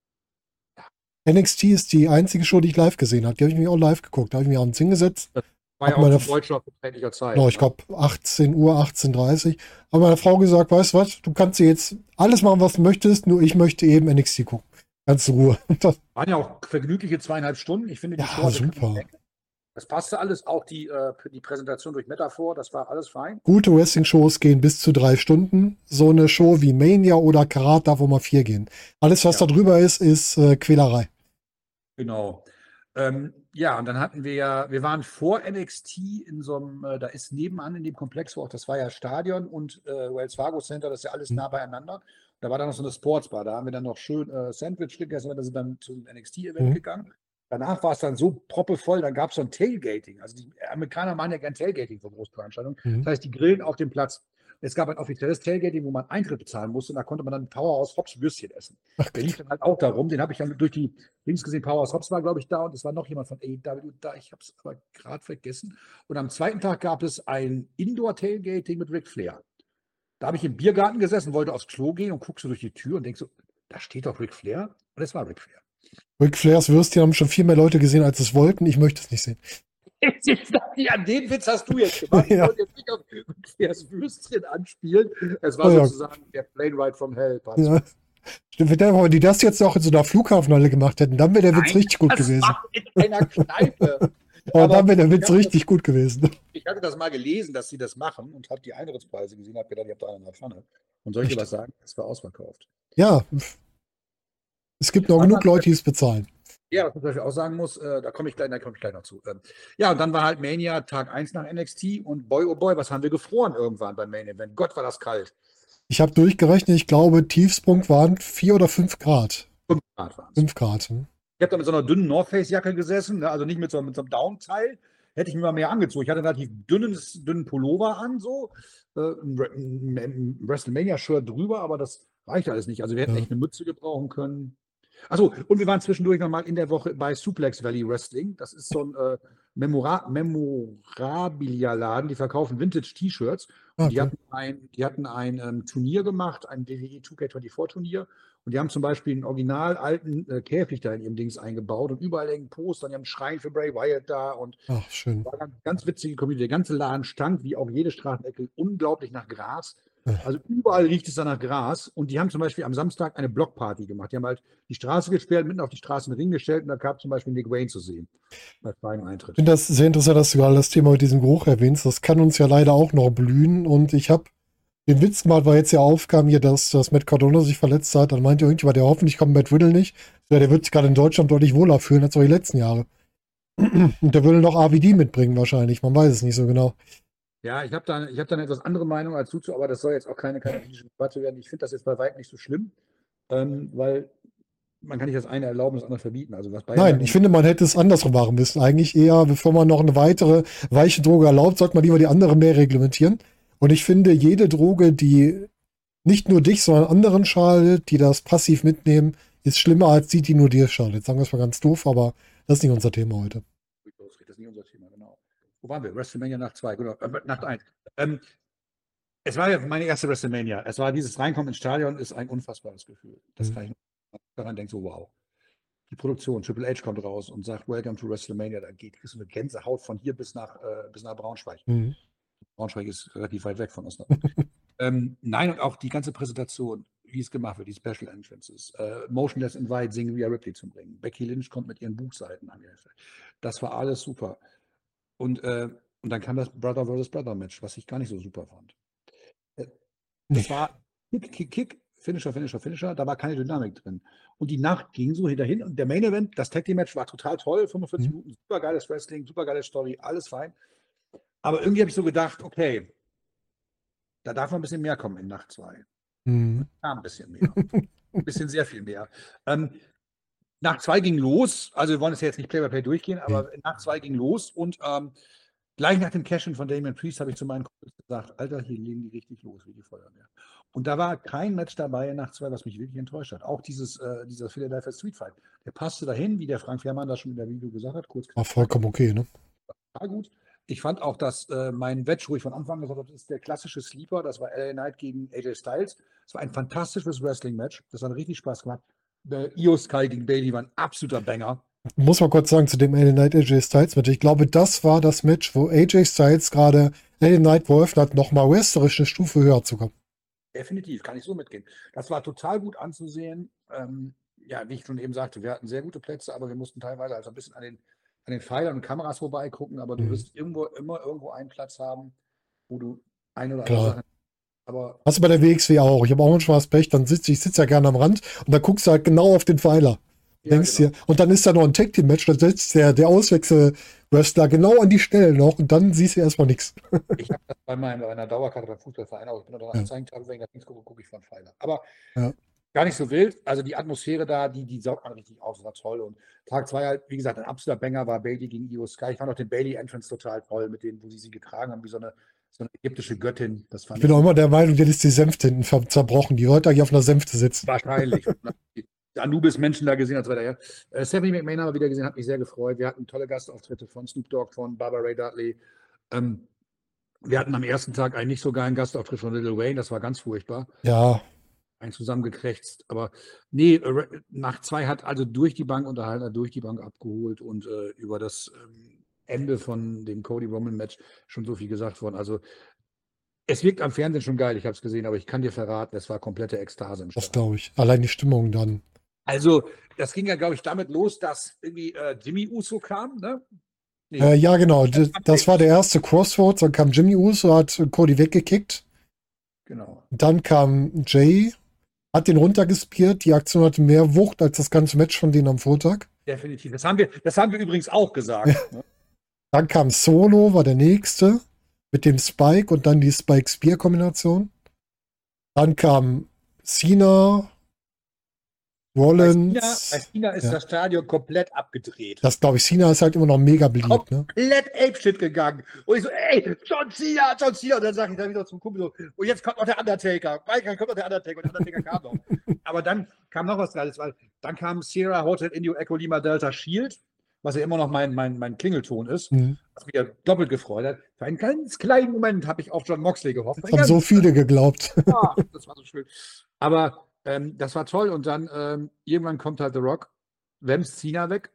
N X T ist die einzige Show, die ich live gesehen habe. Die habe ich mir auch live geguckt. Da habe ich mich abends hingesetzt. War ja Hab auch meine zu deutscher verträglicher Zeit. Genau, ich glaube achtzehn Uhr, achtzehn Uhr dreißig. Aber meine Frau gesagt, weißt du was, du kannst dir jetzt alles machen, was du möchtest, nur ich möchte eben N X T gucken. Ganz in Ruhe. Das, Waren ja auch vergnügliche zweieinhalb Stunden. Ich finde, die Ja, Show hatte super. keine Länge. Das passte alles, auch die, äh, die Präsentation durch Metaphor, das war alles fein. gute Wrestling-Shows gehen bis zu drei Stunden. So eine Show wie Mania oder Karat darf auch mal vier gehen. Alles, was Ja. da drüber ist, ist äh, Quälerei. Genau. Ähm, ja, und dann hatten wir ja, wir waren vor N X T in so einem, äh, da ist nebenan in dem Komplex, wo auch das war ja Stadion und äh, Wells Fargo Center, das ist ja alles Mhm. nah beieinander. Da war dann noch so eine Sportsbar, da haben wir dann noch schön äh, Sandwich gegessen und dann sind wir dann zum N X T-Event Mhm. gegangen. Danach war es dann so proppevoll, dann gab es so ein Tailgating. Also die Amerikaner machen ja gern Tailgating für Großveranstaltungen. Mhm. Das heißt, die grillen auf dem Platz. Es gab ein offizielles Tailgating, wo man Eintritt bezahlen musste und da konnte man dann Powerhouse Hobbs Würstchen essen. Ach, Der lief dann halt auch darum, den habe ich dann durch die Links gesehen, Powerhouse Hobbs war, glaube ich, da und es war noch jemand von A E W da, ich habe es aber gerade vergessen. Und am zweiten Tag gab es ein Indoor-Tailgating mit Ric Flair. Da habe ich im Biergarten gesessen, wollte aufs Klo gehen und guckst so durch die Tür und denkst so, da steht doch Ric Flair und es war Ric Flair. Ric Flairs Würstchen haben schon viel mehr Leute gesehen, als es wollten. Ich möchte es nicht sehen. An den Witz hast du jetzt gemacht. Ja. Ich wollte jetzt nicht auf Ric Flairs Würstchen anspielen. Es war Oh ja. sozusagen der Plane Ride from Hell. Ja. Stimmt, wenn die das jetzt auch in so einer Flughafenhalle gemacht hätten, dann wäre der Witz Nein, richtig gut das gewesen. war in einer Kneipe. Aber aber dann wäre der ich Witz hab richtig gut gewesen. Ich hatte das mal gelesen, dass sie das machen und habe die Eintrittspreise gesehen, habe gedacht, ich habe da einen in der Pfanne. Und soll ich dir was sagen? Es war ausverkauft. Ja. Es gibt noch Aber- genug Leute, die es bezahlen. Ja, was ich natürlich auch sagen muss, äh, da komme ich gleich, da komme ich gleich noch zu. Ähm, ja, und dann war halt Mania Tag eins nach N X T und boy, oh boy, was haben wir gefroren irgendwann beim Main Event? Gott, war das kalt. Ich habe durchgerechnet, ich glaube, Tiefsprung waren vier oder fünf Grad. fünf Grad waren es. Fünf Grad. Hm? Ich habe da mit so einer dünnen North Face Jacke gesessen, ne? Also nicht mit so, mit so einem Down-Teil. Hätte ich mir mal mehr angezogen. Ich hatte einen relativ dünnes, dünnen Pullover an, so. Äh, ein Re- ein WrestleMania-Shirt drüber, aber das reicht alles nicht. Also wir hätten Ja. echt eine Mütze gebrauchen können. Achso, und wir waren zwischendurch nochmal in der Woche bei Suplex Valley Wrestling. Das ist so ein äh, Memora Memorabilia-Laden, die verkaufen Vintage-T-Shirts. Ah, Und die okay. hatten ein, die hatten ein ähm, Turnier gemacht, ein W W E zwei K vierundzwanzig-Turnier. Und die haben zum Beispiel einen original alten äh, Käfig da in ihrem Dings eingebaut und überall hängen Poster. Und die haben einen Schrein für Bray Wyatt da und Ach, schön. war eine ganz witzige Community. Der ganze Laden stank, wie auch jede Straßenecke, unglaublich nach Gras. Also überall riecht es da nach Gras. Und die haben zum Beispiel am Samstag eine Blockparty gemacht. Die haben halt die Straße gesperrt, mitten auf die Straße einen Ring gestellt und da gab zum Beispiel Nick Wayne zu sehen. Bei freiem Eintritt. Ich finde das sehr interessant, dass du gerade das Thema mit diesem Geruch erwähnst. Das kann uns ja leider auch noch blühen. Und ich habe den Witz gemacht, weil jetzt ja aufkam hier, dass, dass Matt Cardona sich verletzt hat. Dann meinte irgendjemand, der hoffentlich kommt Matt Riddle nicht. Ja, der wird sich gerade in Deutschland deutlich wohler fühlen als auch die letzten Jahre. Und der würde noch A V D mitbringen wahrscheinlich. Man weiß es nicht so genau. Ja, ich habe da, ich hab da eine etwas andere Meinung als du zu, aber das soll jetzt auch keine, keine politische Debatte werden. Ich finde das jetzt bei weitem nicht so schlimm, ähm, weil man kann nicht das eine erlauben, das andere verbieten. Also was Nein, ich finde, man hätte es andersrum machen müssen. Eigentlich eher, bevor man noch eine weitere weiche Droge erlaubt, sollte man lieber die andere mehr reglementieren. Und ich finde, jede Droge, die nicht nur dich, sondern anderen schadet, die das passiv mitnehmen, ist schlimmer als die, die nur dir schadet. Sagen wir es mal ganz doof, aber das ist nicht unser Thema heute. Das ist nicht unser Thema, genau. Wo waren wir? WrestleMania Nacht zwei, genau, äh, Nacht eins. Ähm, es war ja meine erste WrestleMania. Es war dieses Reinkommen ins Stadion, ist ein unfassbares Gefühl. Das Mhm. kann ich daran denken, so wow. Die Produktion, Triple H kommt raus und sagt, Welcome to WrestleMania, da geht so eine Gänsehaut von hier bis nach, äh, bis nach Braunschweig. Mhm. Braunschweig ist relativ weit weg von Osnabrück. ähm, nein, und auch die ganze Präsentation, wie es gemacht wird, die Special Entrances, äh, Motionless in White, singen Rhea Ripley zu bringen. Becky Lynch kommt mit ihren Buchseiten an. Das war alles super. Und, äh, und dann kam das Brother versus Brother Match, was ich gar nicht so super fand. Äh, Nee. Es war Kick, Kick, Kick, Finisher, Finisher, Finisher, da war keine Dynamik drin. Und die Nacht ging so hinterhin und der Main Event, das Tag Team Match war total toll, fünfundvierzig Mhm. Minuten, super geiles Wrestling, super geile Story, alles fein. Aber irgendwie habe ich so gedacht, okay, da darf noch ein bisschen mehr kommen in Nacht zwei. Mhm. Ja, ein bisschen mehr. Ein bisschen sehr viel mehr. Ähm, Nacht zwei ging los, also wir wollen es ja jetzt nicht Play-by-Play durchgehen, aber Nacht zwei ging los und ähm, gleich nach dem Cash-In von Damian Priest habe ich zu meinen Kumpels gesagt, Alter, hier legen die richtig los wie die Feuerwehr. Und da war kein Match dabei in Nacht zwei, was mich wirklich enttäuscht hat. Auch dieses, äh, dieser Philadelphia Street Fight, der passte dahin, wie der Frank Fährmann das schon in der Video gesagt hat, kurz War vollkommen okay, ne? war gut. Ich fand auch, dass äh, mein Wedge, wo ich von Anfang an gesagt habe, das ist der klassische Sleeper, das war L A Knight gegen A J Styles. Das war ein fantastisches Wrestling-Match. Das hat richtig Spaß gemacht. Der Io Sky gegen Bailey war ein absoluter Banger. Muss mal kurz sagen zu dem L A Knight A J Styles Match. Ich glaube, das war das Match, wo A J Styles gerade L A Knight geholfen hat, nochmal wrestlerisch eine Stufe höher zu kommen. Definitiv, kann ich so mitgehen. Das war total gut anzusehen. Ähm, ja, wie ich schon eben sagte, wir hatten sehr gute Plätze, aber wir mussten teilweise also ein bisschen an den, an den Pfeilern und Kameras vorbeigucken. Aber du Mhm. wirst irgendwo immer irgendwo einen Platz haben, wo du eine oder Klar. andere Sache. Aber Hast du bei der W X W auch. Ich habe auch manchmal das Pech, dann sitze ich sitze ja gerne am Rand und dann guckst du halt genau auf den Pfeiler. ja, Denkst genau. dir, und dann ist da noch ein Tag Team Match, da setzt der, der Auswechsel-Wrestler genau an die Stelle noch und dann siehst du erstmal nichts. Ich habe das bei, meinem, bei einer Dauerkarte beim Fußballverein, aber ich bin da Ja. Anzeigen, wenn ich nach links gucke, gucke ich von Pfeiler. Aber Ja. gar nicht so wild. Also die Atmosphäre da, die, die saugt man richtig auf, das war toll. Und Tag zwei halt, wie gesagt, ein absoluter Banger war Bailey gegen Io Sky. Ich fand auch den Bailey-Entrance total toll, mit denen, wo sie sie getragen haben, wie so eine, so eine ägyptische Göttin. Das fand Ich bin auch immer der Meinung, jetzt ist die Sänfte hinten ver- zerbrochen. Die wollte eigentlich auf einer Sänfte sitzen. wahrscheinlich. Anubis-Menschen da gesehen, als weiter her. Äh, Stephanie McMahon haben wir wieder gesehen, hat mich sehr gefreut. Wir hatten tolle Gastauftritte von Snoop Dogg, von Barbara Ray Dudley. Ähm, wir hatten am ersten Tag einen nicht so geilen Gastauftritt von Lil Wayne, das war ganz furchtbar. Ja, Ein zusammengekrächzt. Aber nee, äh, Nacht zwei hat also durch die Bank unterhalten, durch die Bank abgeholt und äh, über das ähm, Ende von dem Cody Roman Match schon so viel gesagt worden. Also es wirkt am Fernsehen schon geil, ich habe es gesehen, aber ich kann dir verraten, es war komplette Ekstase im das Stadion. glaube ich. Allein die Stimmung dann. Also das ging ja, glaube ich, damit los, dass irgendwie äh, Jimmy Uso kam, ne? Nee. Äh, ja, genau. Das, das war der erste Crossroads. Dann kam Jimmy Uso, hat Cody weggekickt. Genau. Dann kam Jay, hat den runtergespiert. Die Aktion hatte mehr Wucht als das ganze Match von denen am Vortag. Definitiv. Das haben wir, das haben wir übrigens auch gesagt. Ne? Dann kam Solo, war der nächste, mit dem Spike und dann die Spike-Spear-Kombination. Dann kam Cena, Bei Cena, Rollins. bei Cena ist Ja. das Stadion komplett abgedreht. Das glaube ich, Cena ist halt immer noch mega beliebt, ne? Komplett Apeshit gegangen. Und ich so, ey, John Cena, John Cena. Und dann sage ich dann wieder zum Kumpel so, und jetzt kommt noch der Undertaker. Michael, kommt noch der Undertaker. Und der Undertaker kam noch. Aber dann kam noch was Geiles, weil dann kam Sierra Hotel Indio Echo Lima Delta Shield, was ja immer noch mein, mein, mein Klingelton ist, Mhm. was mich ja doppelt gefreut hat. Für einen ganz kleinen Moment habe ich auf John Moxley gehofft. Das haben so viele geglaubt. Ah, das war so schön. Aber ähm, das war toll. Und dann ähm, irgendwann kommt halt The Rock, wämst Cena weg.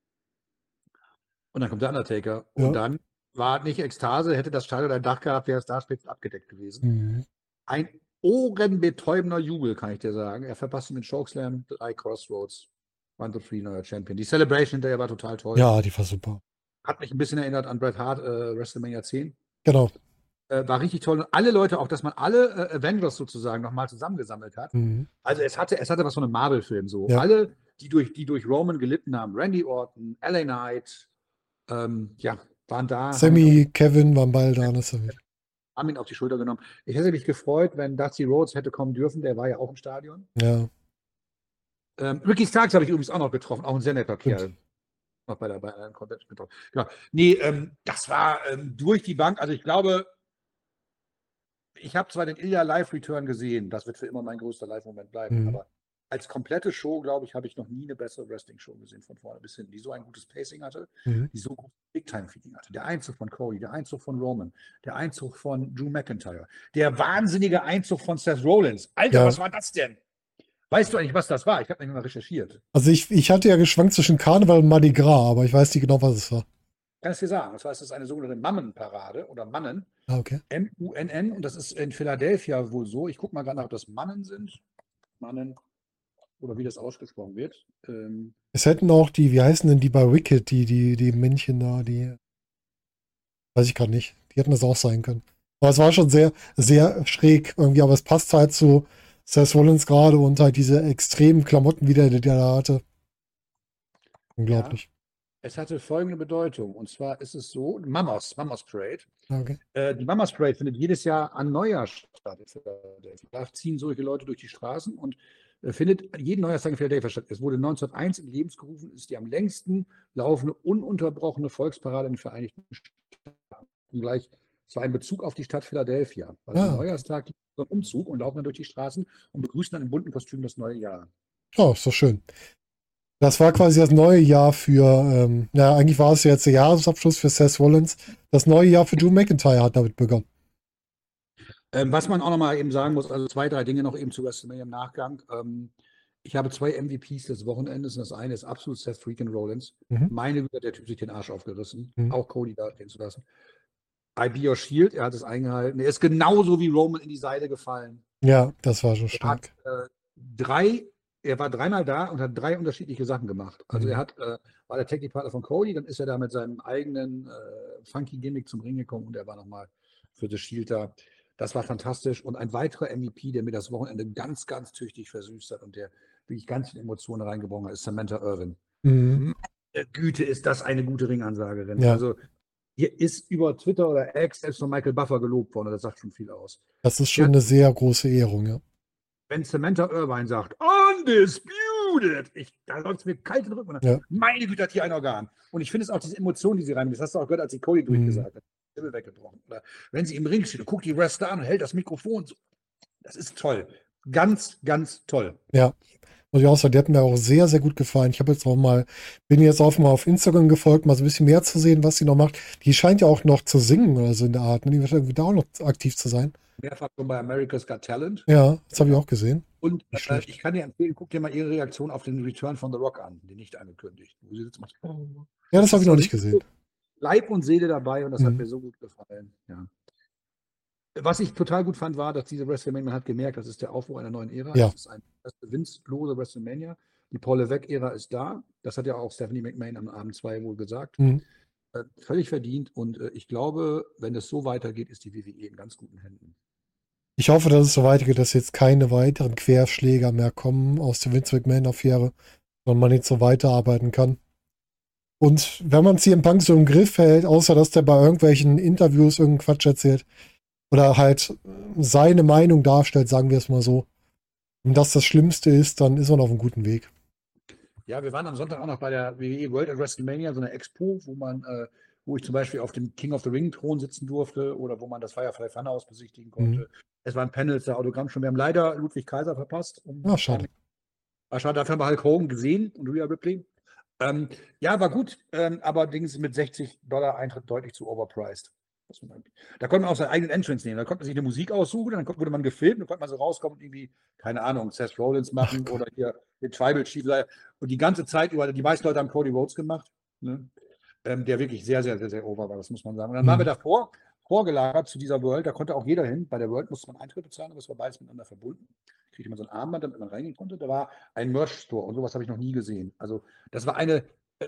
Und dann kommt der Undertaker. Und Ja. dann war nicht Ekstase, hätte das Stadion ein Dach gehabt, wäre es da später abgedeckt gewesen. Mhm. Ein ohrenbetäubender Jubel, kann ich dir sagen. Er verpasste mit Chokeslam, drei Crossroads, One, Two, Three, neuer Champion. Die Celebration hinterher war total toll. Ja, die war super. Hat mich ein bisschen erinnert an Bret Hart, äh, WrestleMania zehn. Genau. Äh, war richtig toll. Und alle Leute, auch dass man alle äh, Avengers sozusagen nochmal zusammengesammelt hat. Mhm. Also es hatte, es hatte was von einem Marvel-Film so. Ja. Alle, die durch, die durch Roman gelitten haben, Randy Orton, L A Knight, ähm, ja, waren da. Haben, Sammy, Kevin waren beide da. Das haben ihn auf die Schulter genommen. Ich hätte mich gefreut, wenn Dusty Rhodes hätte kommen dürfen. Der war ja auch im Stadion. ja. Ähm, Ricky Starks habe ich übrigens auch noch getroffen. Auch ein sehr netter Kerl. Noch bei der, bei einer Convention getroffen. Genau. Nee, ähm, das war ähm, durch die Bank. Also ich glaube, ich habe zwar den Ilya Live-Return gesehen. Das wird für immer mein größter Live-Moment bleiben. Mhm. Aber als komplette Show, glaube ich, habe ich noch nie eine bessere Wrestling-Show gesehen, von vorne bis hinten, die so ein gutes Pacing hatte, Mhm. die so gutes Big-Time-Feeling hatte. Der Einzug von Cody, der Einzug von Roman, der Einzug von Drew McIntyre, der wahnsinnige Einzug von Seth Rollins. Alter, Ja. was war das denn? Weißt du eigentlich, was das war? Ich habe nämlich mal recherchiert. Also ich, ich hatte ja geschwankt zwischen Karneval und Mardi Gras, aber ich weiß nicht genau, was es war. Kann ich dir sagen. Das heißt, es ist eine sogenannte Mammen-Parade oder Mannen, Ah, okay. M U N N, und das ist in Philadelphia wohl so. Ich gucke mal gerade nach, ob das Mannen sind. Mannen, oder wie das ausgesprochen wird. Ähm, Es hätten auch die, wie heißen denn die bei Wicked, die, die, die Männchen da, die, weiß ich gerade nicht. Die hätten das auch sein können. Aber es war schon sehr, sehr schräg irgendwie, aber es passt halt zu Seth Rollins gerade und halt diese extremen Klamotten wieder, die der da hatte. Unglaublich. es hatte folgende Bedeutung. Und zwar ist es so, Mamas, Mamas Parade. Ja. Okay. Äh, die Mamas Parade findet jedes Jahr an Neujahr statt. Da ziehen solche Leute durch die Straßen und äh, findet jeden Neujahrstag in Philadelphia statt. Es wurde neunzehnhunderteins ins Leben gerufen, ist die am längsten laufende, ununterbrochene Volksparade in den Vereinigten Staaten. Und gleich, es war ein Bezug auf die Stadt Philadelphia. Also Ah, am okay. Neujahrstag gibt es so einen Umzug und laufen dann durch die Straßen und begrüßen dann in bunten Kostümen das neue Jahr. Oh, ist doch schön. Das war quasi das neue Jahr für, ähm, ja, eigentlich war es jetzt der Jahresabschluss für Seth Rollins. Das neue Jahr für Drew McIntyre hat damit begonnen. Ähm, was man auch noch mal eben sagen muss, also zwei, drei Dinge noch eben zu WrestleMania im Nachgang. Ähm, ich habe zwei M V Ps des Wochenendes und das eine ist absolut Seth freaking Rollins. Mhm. Meine Güte, hat der Typ sich den Arsch aufgerissen, Mhm. auch Cody da stehen zu lassen. I Be Your Shield, er hat es eingehalten. Er ist genauso wie Roman in die Seile gefallen. Ja, das war schon Er hat stark. äh, drei, er war dreimal da und hat drei unterschiedliche Sachen gemacht. Also Mhm. er hat, äh, war der Technikpartner von Cody, dann ist er da mit seinem eigenen äh, funky Gimmick zum Ring gekommen und er war nochmal für The Shield da. Das war fantastisch. Und ein weiterer M V P, der mir das Wochenende ganz, ganz tüchtig versüßt hat und der wirklich ganz viele Emotionen reingebracht hat, ist Samantha Irvin. Mhm. Meine Güte, ist das eine gute Ringansagerin. Ja. Also hier ist über Twitter oder X selbst von Michael Buffer gelobt worden. Das sagt schon viel aus. Das ist schon Ja. eine sehr große Ehrung, ja. Wenn Samantha Irvine sagt, undisputed, ich, da läuft es mir kalt in den Rücken. Ja. Meine Güte, hat hier ein Organ. Und ich finde es auch diese Emotionen, die sie reinbringt. Das hast du auch gehört, als sie Cody Mhm. durchgesagt hat. Die Stimme weggebrochen. Oder wenn sie im Ring steht und guckt die Wrestler an und hält das Mikrofon. So. Das ist toll. Ganz, ganz toll. Ja. Muss ich auch sagen, die hat mir auch sehr, sehr gut gefallen. Ich habe jetzt auch mal, bin jetzt auch mal auf Instagram gefolgt, mal so ein bisschen mehr zu sehen, was sie noch macht. Die scheint ja auch noch zu singen oder so in der Art. Ne? Die wird irgendwie da auch noch aktiv zu sein. Mehrfach schon bei America's Got Talent. Ja, das habe ich auch gesehen. Und Nicht äh, schlecht. ich kann dir empfehlen, guck dir mal ihre Reaktion auf den Return von The Rock an, den nicht angekündigt. Wo sie sitzt und macht, oh. Ja, das habe ich ist noch so nicht gesehen. Leib und Seele dabei und das hat Mhm. mir so gut gefallen. Ja. Was ich total gut fand, war, dass diese WrestleMania, man hat gemerkt, das ist der Aufbruch einer neuen Ära. Ja. Das ist eine Vince-lose WrestleMania. Die Paul Levesque-Ära ist da. Das hat ja auch Stephanie McMahon am Abend zwei wohl gesagt. Mhm. Äh, völlig verdient. Und äh, ich glaube, wenn es so weitergeht, ist die W W E in ganz guten Händen. Ich hoffe, dass es so weitergeht, dass jetzt keine weiteren Querschläger mehr kommen aus der Vince McMahon-Affäre, sondern man jetzt so weiterarbeiten kann. Und wenn man C M Punk so im Griff hält, außer dass der bei irgendwelchen Interviews irgendeinen Quatsch erzählt oder halt seine Meinung darstellt, sagen wir es mal so, und das das Schlimmste ist, dann ist man auf einem guten Weg. Ja, wir waren am Sonntag auch noch bei der W W E World at WrestleMania, so eine Expo, wo man, äh, wo ich zum Beispiel auf dem King of the Ring Thron sitzen durfte oder wo man das Firefly Funhouse besichtigen konnte. Mhm. Es waren Panels, da Autogramm schon. Wir haben leider Ludwig Kaiser verpasst. Um Ah, schade. War schade, dafür haben wir Hulk Hogan gesehen und Rhea Ripley. Ähm, ja, war gut, ähm, aber Dings mit sechzig Dollar Eintritt deutlich zu overpriced. Das war- Da konnte man auch seinen eigenen Entrance nehmen. Da konnte man sich eine Musik aussuchen, dann kon- wurde man gefilmt, dann konnte man so rauskommen und irgendwie, keine Ahnung, Seth Rollins machen Ach Gott. oder hier den Tribal Chief. Und die ganze Zeit über, die meisten Leute haben Cody Rhodes gemacht, ne? ähm, der wirklich sehr, sehr, sehr, sehr over war, das muss man sagen. Und dann waren wir Mhm. davor, vorgelagert zu dieser World, da konnte auch jeder hin. Bei der World musste man Eintritt bezahlen, aber es war beides miteinander verbunden. Kriegte man so ein Armband, damit man reingehen konnte. Da war ein Merch-Store und sowas habe ich noch nie gesehen. Also das war eine äh,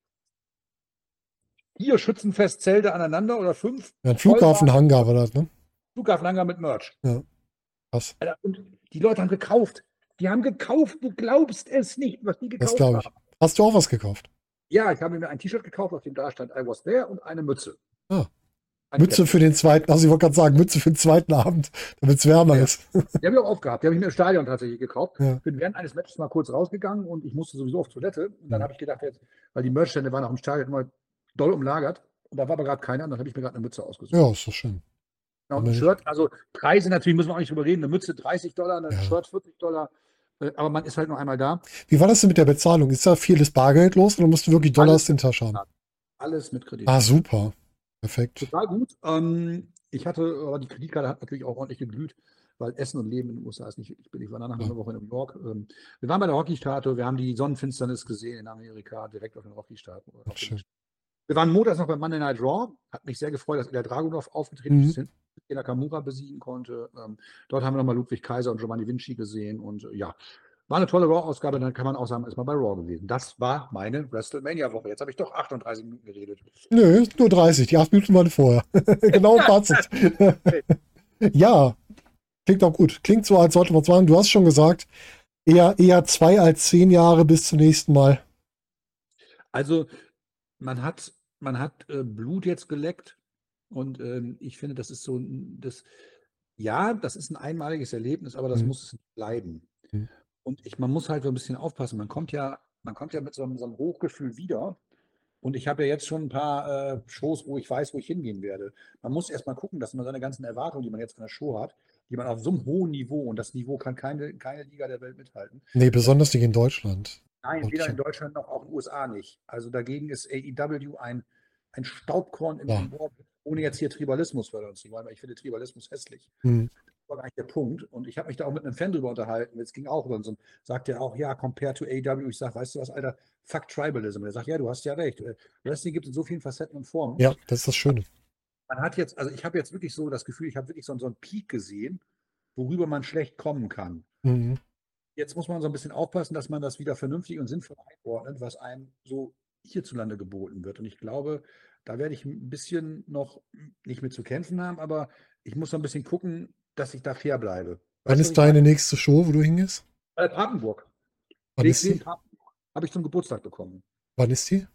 vier Schützenfestzelte aneinander oder fünf. Ja, ein Flughafenhangar war das, ne? Flughafenhangar mit Merch. Ja. Krass. Alter, und die Leute haben gekauft. Die haben gekauft, du glaubst es nicht, was die Das gekauft glaube ich. haben. Hast du auch was gekauft? Ja, ich habe mir ein T-Shirt gekauft, auf dem da stand I was there und eine Mütze. Ah. Ein Mütze Cap. für den zweiten, also ich wollte gerade sagen, Mütze für den zweiten Abend, damit es wärmer Ja. ist. Die habe ich auch aufgehabt. Die habe ich mir im Stadion tatsächlich gekauft. Ja. Bin während eines Matches mal kurz rausgegangen und ich musste sowieso auf Toilette. Und dann Mhm. habe ich gedacht, jetzt, weil die Merchstände waren auch im Stadion immer doll umlagert. Und da war aber gerade keiner. Und dann habe ich mir gerade eine Mütze ausgesucht. Ja, ist doch schön. Ja, und ein Mensch. Shirt, also Preise natürlich, müssen wir auch nicht drüber reden. Eine Mütze dreißig Dollar, ein Ja. Shirt vierzig Dollar. Äh, aber man ist halt nur einmal da. Wie war das denn mit der Bezahlung? Ist da vieles Bargeld los oder musst du wirklich Dollars Alles in der Tasche haben? Alles mit Kredit. Ah, super. Perfekt. Total gut. Ähm, ich hatte, aber die Kreditkarte hat natürlich auch ordentlich geglüht, weil Essen und Leben in den U S A ist nicht wirklich billig. Ich war danach noch Ja. eine Woche in New York. Ähm, wir waren bei der Rocky-Statue, wir haben die Sonnenfinsternis gesehen in Amerika, direkt auf den Rocky-Statuen. Schön. Wir waren montags noch beim Monday Night Raw. Hat mich sehr gefreut, dass Ilya Dragunov aufgetreten Mhm. ist, den Nakamura besiegen konnte. Ähm, dort haben wir nochmal Ludwig Kaiser und Giovanni Vinci gesehen. Und äh, ja, war eine tolle Raw-Ausgabe. Dann kann man auch sagen, man ist mal bei Raw gewesen. Das war meine WrestleMania-Woche. Jetzt habe ich doch achtunddreißig Minuten geredet. Nö, ist nur dreißig. Die acht Minuten waren vorher. Genau passend. Ja, klingt auch gut. Klingt so, als sollte man es machen. Du hast schon gesagt, eher, eher zwei als zehn Jahre bis zum nächsten Mal. Also, man hat, man hat äh, Blut jetzt geleckt und ähm, ich finde, das ist so ein, das, ja, das ist ein einmaliges Erlebnis, aber das Mhm. muss es nicht bleiben. Mhm. Und ich, man muss halt so ein bisschen aufpassen. Man kommt ja, man kommt ja mit so einem, so einem Hochgefühl wieder. Und ich habe ja jetzt schon ein paar äh, Shows, wo ich weiß, wo ich hingehen werde. Man muss erst mal gucken, dass man seine ganzen Erwartungen, die man jetzt von der Show hat, die man auf so einem hohen Niveau, und das Niveau kann keine, keine Liga der Welt mithalten. Nee, besonders nicht in Deutschland. Nein, weder in Deutschland noch auch in den U S A nicht. Also dagegen ist A E W ein, ein Staubkorn im, Ja. im Ohr, ohne jetzt hier Tribalismus fördern zu wollen, weil ich finde Tribalismus hässlich. Mhm. Das war gar nicht der Punkt. Und ich habe mich da auch mit einem Fan drüber unterhalten. Es ging auch über so, sagt er auch, ja, compared to A E W. Ich sage, weißt du was, Alter, fuck Tribalism. Und er sagt, ja, du hast ja recht. Wrestling gibt es in so vielen Facetten und Formen. Ja, das ist das Schöne. Man hat jetzt, also ich habe jetzt wirklich so das Gefühl, ich habe wirklich so, so einen Peak gesehen, worüber man schlecht kommen kann. Mhm. Jetzt muss man so ein bisschen aufpassen, dass man das wieder vernünftig und sinnvoll einordnet, was einem so hierzulande geboten wird. Und ich glaube, da werde ich ein bisschen noch nicht mit zu kämpfen haben, aber ich muss so ein bisschen gucken, dass ich da fair bleibe. Wann Weißt du, was ist ich deine meine? nächste Show, wo du hingehst? Äh, Papenburg. Wann ist W C die? Papenburg. Habe ich zum Geburtstag bekommen. Wann ist die?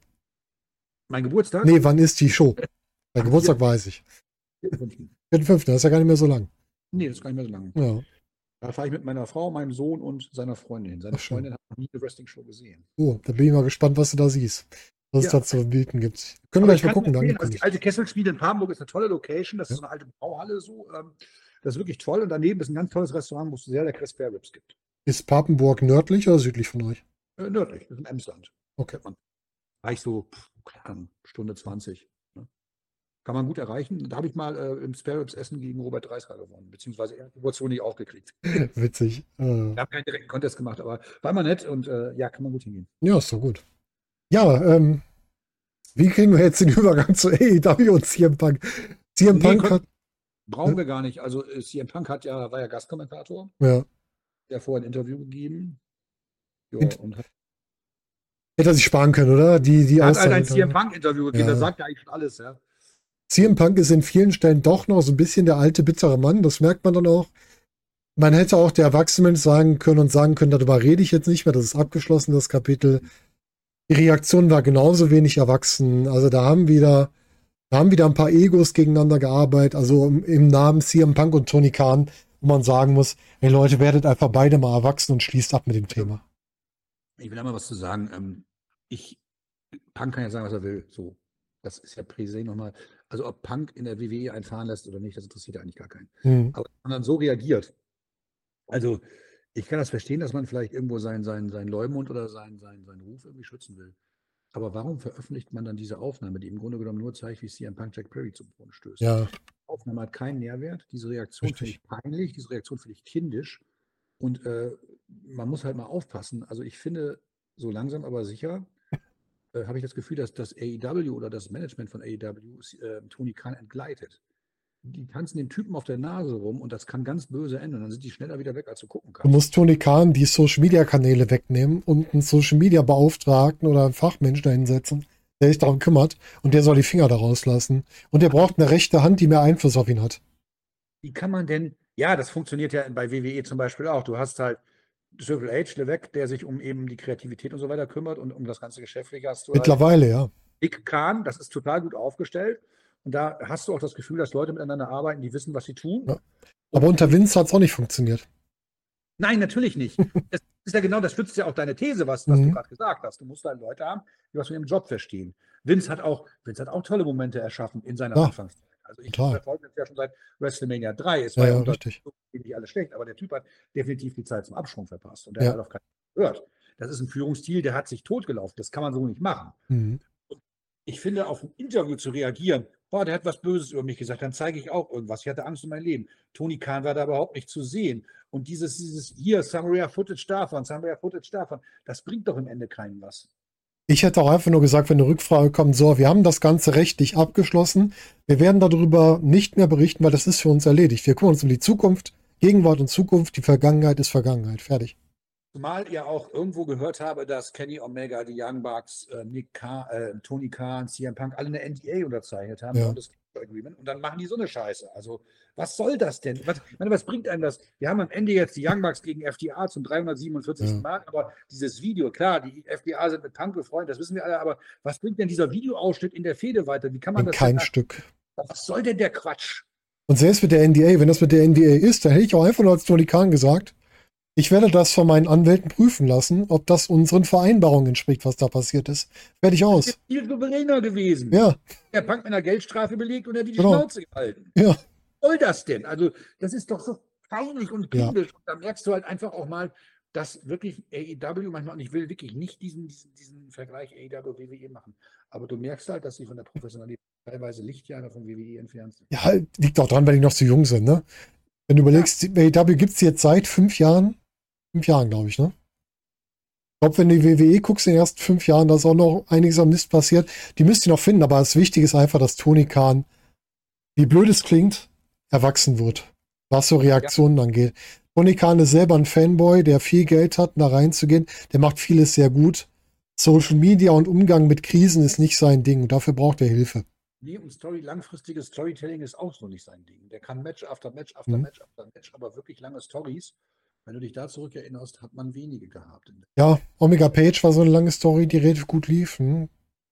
Mein Geburtstag? Nee, wann ist die Show? Dein Am Geburtstag vierten. weiß ich. vierten fünften. vierten fünften, das ist ja gar nicht mehr so lang. Nee, das ist gar nicht mehr so lange. Ja. Da fahre ich mit meiner Frau, meinem Sohn und seiner Freundin hin. Seine Ach, schön. Freundin hat noch nie eine Wrestling-Show gesehen. Oh, da bin ich mal gespannt, was du da siehst. Was es Ja. da zu bieten gibt. Können wir Aber gleich ich mal kann gucken. empfehlen, Dann also die alte Kesselschmiede in Papenburg ist eine tolle Location. Das Ja. ist so eine alte Bauhalle so. ähm, Das ist wirklich toll. Und daneben ist ein ganz tolles Restaurant, wo es sehr leckere Spare Ribs gibt. Ist Papenburg nördlich oder südlich von euch? Äh, nördlich, das ist im Emsland. Okay. Kennt man. War ich so, pff, keine Ahnung, Stunde zwanzig. Ne? Kann man gut erreichen. Da habe ich mal äh, im Spare Ribs Essen gegen Robert Dreisker gewonnen. Beziehungsweise er hat die Portion nicht aufgekriegt. Witzig. Äh, Wir haben keinen direkten Contest gemacht, aber war immer nett und äh, ja, kann man gut hingehen. ja, ist doch gut. Ja, ähm, wie kriegen wir jetzt den Übergang zu A E W und C M Punk? C M Nee, Punk kon- hat. Brauchen wir gar nicht. Also äh, C M Punk hat ja, war ja Gastkommentator, Ja. der vorher ein Interview gegeben. Ja, Int- und hat, Hätte er sich sparen können, oder? Die, die er hat halt ein Aussage. C M Punk-Interview gegeben, Ja. das sagt ja eigentlich schon alles, ja. C M Punk ist in vielen Stellen doch noch so ein bisschen der alte, bittere Mann. Das merkt man dann auch. Man hätte auch der erwachsene Mensch sagen können und sagen können, darüber rede ich jetzt nicht mehr. Das ist abgeschlossen, das Kapitel. Die Reaktion war genauso wenig erwachsen. Also da haben wieder, da haben wieder ein paar Egos gegeneinander gearbeitet. Also im, im Namen C M Punk und Tony Khan, wo man sagen muss, hey Leute, werdet einfach beide mal erwachsen und schließt ab mit dem Thema. Ich will einmal was zu sagen. Ähm, ich, Punk kann ja sagen, was er will. So, das ist ja per se nochmal. Also ob Punk in der W W E einfahren lässt oder nicht, das interessiert ja eigentlich gar keinen. Hm. Aber wenn man dann so reagiert, also ich kann das verstehen, dass man vielleicht irgendwo seinen sein, sein Leumund oder seinen sein, sein Ruf irgendwie schützen will. Aber warum veröffentlicht man dann diese Aufnahme, die im Grunde genommen nur zeigt, wie C M Punk Jack Perry zum Boden stößt? Ja, Die Aufnahme hat keinen Nährwert. Diese Reaktion finde Richtig. ich peinlich, diese Reaktion finde ich kindisch. Und äh, man muss halt mal aufpassen. Also ich finde, so langsam aber sicher äh, habe ich das Gefühl, dass das A E W oder das Management von A E W äh, Tony Khan entgleitet. Die tanzen dem Typen auf der Nase rum und das kann ganz böse enden. Dann sind die schneller wieder weg, als du gucken du kannst. musst Tony Khan die Social-Media-Kanäle wegnehmen und einen Social-Media-Beauftragten oder einen Fachmensch da hinsetzen, der sich darum kümmert und der soll die Finger da rauslassen. Und der braucht eine rechte Hand, die mehr Einfluss auf ihn hat. Wie kann man denn, ja, das funktioniert ja bei W W E zum Beispiel auch. Du hast halt Triple H, Levesque, der sich um eben die Kreativität und so weiter kümmert und um das ganze Geschäftliche hast du halt Mittlerweile, ja. Nick Khan, das ist total gut aufgestellt. Und da hast du auch das Gefühl, dass Leute miteinander arbeiten, die wissen, was sie tun. Ja. Aber unter Vince hat es auch nicht funktioniert. Nein, natürlich nicht. Das ist ja genau, das stützt ja auch deine These, was, was Mhm. du gerade gesagt hast. Du musst halt Leute haben, die was von ihrem Job verstehen. Vince hat auch, Vince hat auch tolle Momente erschaffen in seiner Ja. Anfangszeit. Also ich Total. verfolge das ja schon seit WrestleMania drei. Es Ja, war ja ja, unter richtig. nicht alles schlecht, aber der Typ hat definitiv die Zeit zum Absprung verpasst und der Ja. hat halt auf keinen Fall gehört. Das ist ein Führungsstil, der hat sich totgelaufen. Das kann man so nicht machen. Mhm. Ich finde, auf ein Interview zu reagieren, boah, der hat was Böses über mich gesagt, dann zeige ich auch irgendwas. Ich hatte Angst um mein Leben. Tony Khan war da überhaupt nicht zu sehen. Und dieses, dieses hier, Summary Footage davon, Summary Footage davon, das bringt doch im Ende keinen was. Ich hätte auch einfach nur gesagt, wenn eine Rückfrage kommt, so, wir haben das Ganze rechtlich abgeschlossen. Wir werden darüber nicht mehr berichten, weil das ist für uns erledigt. Wir kümmern uns um die Zukunft, Gegenwart und Zukunft. Die Vergangenheit ist Vergangenheit. Fertig. Zumal ihr auch irgendwo gehört habe, dass Kenny Omega, die Young Bucks, äh, Nick Khan, äh, Tony Khan, C M Punk alle eine N D A unterzeichnet haben. Ja. Und, das Agreement, und dann machen die so eine Scheiße. Also, was soll das denn? Was, ich meine, was bringt einem das? Wir haben am Ende jetzt die Young Bucks gegen F D A zum dreihundertsiebenundvierzigsten Ja. Mal, aber dieses Video, klar, die F D A sind mit Punk befreundet, das wissen wir alle, aber was bringt denn dieser Videoausschnitt in der Fehde weiter? Wie kann man In das kein denn- Stück. Was soll denn der Quatsch? Und selbst mit der N D A, wenn das mit der N D A ist, dann hätte ich auch einfach nur als Tony Khan gesagt, ich werde das von meinen Anwälten prüfen lassen, ob das unseren Vereinbarungen entspricht, was da passiert ist. Fertig Das aus. ist viel souveräner gewesen. Ja, Der Punk mit einer Geldstrafe belegt und er hat die Genau. Schnauze gehalten. ja. Was soll das denn? Also, das ist doch so peinlich und Ja. kindisch. Und da merkst du halt einfach auch mal, dass wirklich A E W manchmal, und ich will wirklich nicht diesen, diesen, diesen Vergleich A E W, W W E machen, aber du merkst halt, dass sie von der Professionalität teilweise Lichtjahre von W W E entfernt sind. Ja, liegt auch dran, weil die noch zu jung sind, ne? Wenn du überlegst, die A E W gibt es jetzt seit fünf Jahren. Fünf Jahren, glaube ich, ne? Ich glaube, wenn du die W W E guckst in den ersten fünf Jahren, da ist auch noch einiges am Mist passiert. Die müsst ihr noch finden, aber das Wichtige ist einfach, dass Tony Khan, wie blöd es klingt, erwachsen wird, was so Reaktionen angeht. Tony Khan ist selber ein Fanboy, der viel Geld hat, da reinzugehen. Der macht vieles sehr gut. Social Media und Umgang mit Krisen ist nicht sein Ding. Dafür braucht er Hilfe. Nee, und Story, langfristiges Storytelling ist auch so nicht sein Ding. Der kann Match after Match after Mhm. Match after Match, aber wirklich lange Stories, wenn du dich da zurückerinnerst, hat man wenige gehabt. Ja, Omega Page war so eine lange Story, die relativ gut lief. Hm.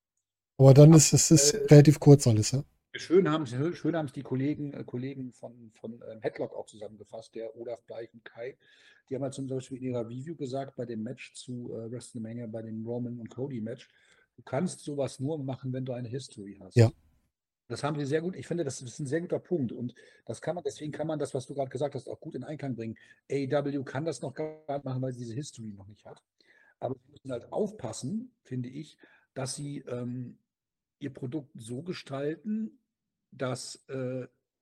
Aber dann ist es ist äh, relativ kurz alles, ja. Schön haben es schön haben's die Kollegen, äh, Kollegen von, von ähm, Headlock auch zusammengefasst, der Olaf Bleich und Kai. Die haben halt zum Beispiel in ihrer Review gesagt, bei dem Match zu äh, WrestleMania, bei dem Roman und Cody Match, du kannst sowas nur machen, wenn du eine History hast. Ja. Das haben sie sehr gut, ich finde, das ist ein sehr guter Punkt. Und das kann man, deswegen kann man das, was du gerade gesagt hast, auch gut in Einklang bringen. A E W kann das noch gar nicht machen, weil sie diese History noch nicht hat. Aber sie müssen halt aufpassen, finde ich, dass sie ähm, ihr Produkt so gestalten, dass äh,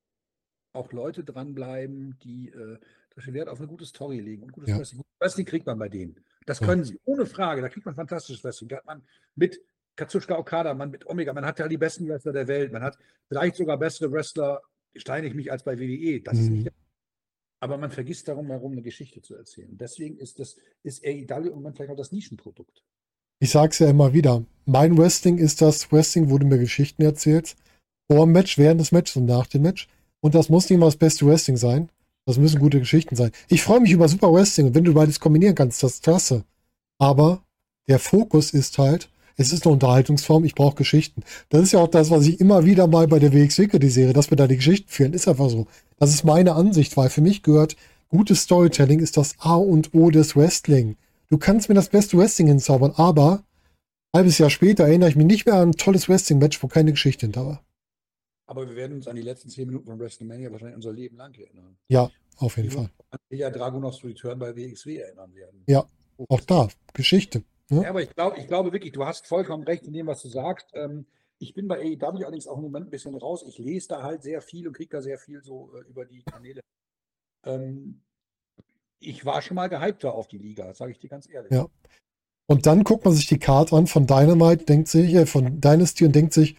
auch Leute dranbleiben, die äh, zum Beispiel Wert auf eine gute Story legen und gutes Ja. Wrestling. Gutes Wrestling kriegt man bei denen. Das Ja. können sie, ohne Frage. Da kriegt man fantastisches Wrestling. Da hat man mit Katsushika Okada, man mit Omega, man hat ja die besten Wrestler der Welt. Man hat vielleicht sogar bessere Wrestler, steine ich mich, als bei W W E. Das ist Mhm. nicht, aber man vergisst darum herum, eine Geschichte zu erzählen. Deswegen ist das ist A E W und man vielleicht auch das Nischenprodukt. Ich sag's ja immer wieder. Mein Wrestling ist das Wrestling, wo du mir Geschichten erzählst. Vor dem Match, während des Matches und nach dem Match. Und das muss nicht mal das beste Wrestling sein. Das müssen gute Geschichten sein. Ich freue mich über super Wrestling. Und wenn du beides kombinieren kannst, das ist klasse. Aber der Fokus ist halt, es ist eine Unterhaltungsform, ich brauche Geschichten. Das ist ja auch das, was ich immer wieder mal bei der W X W kritisiere, dass wir da die Geschichten führen. Ist einfach so. Das ist meine Ansicht, weil für mich gehört, gutes Storytelling ist das A und O des Wrestling. Du kannst mir das beste Wrestling hinzaubern, aber ein halbes Jahr später erinnere ich mich nicht mehr an ein tolles Wrestling-Match, wo keine Geschichte hinter war. Aber wir werden uns an die letzten zehn Minuten von WrestleMania wahrscheinlich unser Leben lang erinnern. Ja, auf jeden Wie Fall. wir an Ilya Dragunovs Return bei W X W erinnern werden. Ja, auch da, Geschichte. Ne? Ja, aber ich glaube, ich glaube wirklich, du hast vollkommen recht in dem, was du sagst. Ähm, ich bin bei A E W allerdings auch im Moment ein bisschen raus. Ich lese da halt sehr viel und kriege da sehr viel so äh, über die Kanäle. Ähm, ich war schon mal gehypter auf die Liga, sage ich dir ganz ehrlich. Ja. Und dann guckt man sich die Karte an von Dynamite, denkt sich, äh, von Dynasty und denkt sich,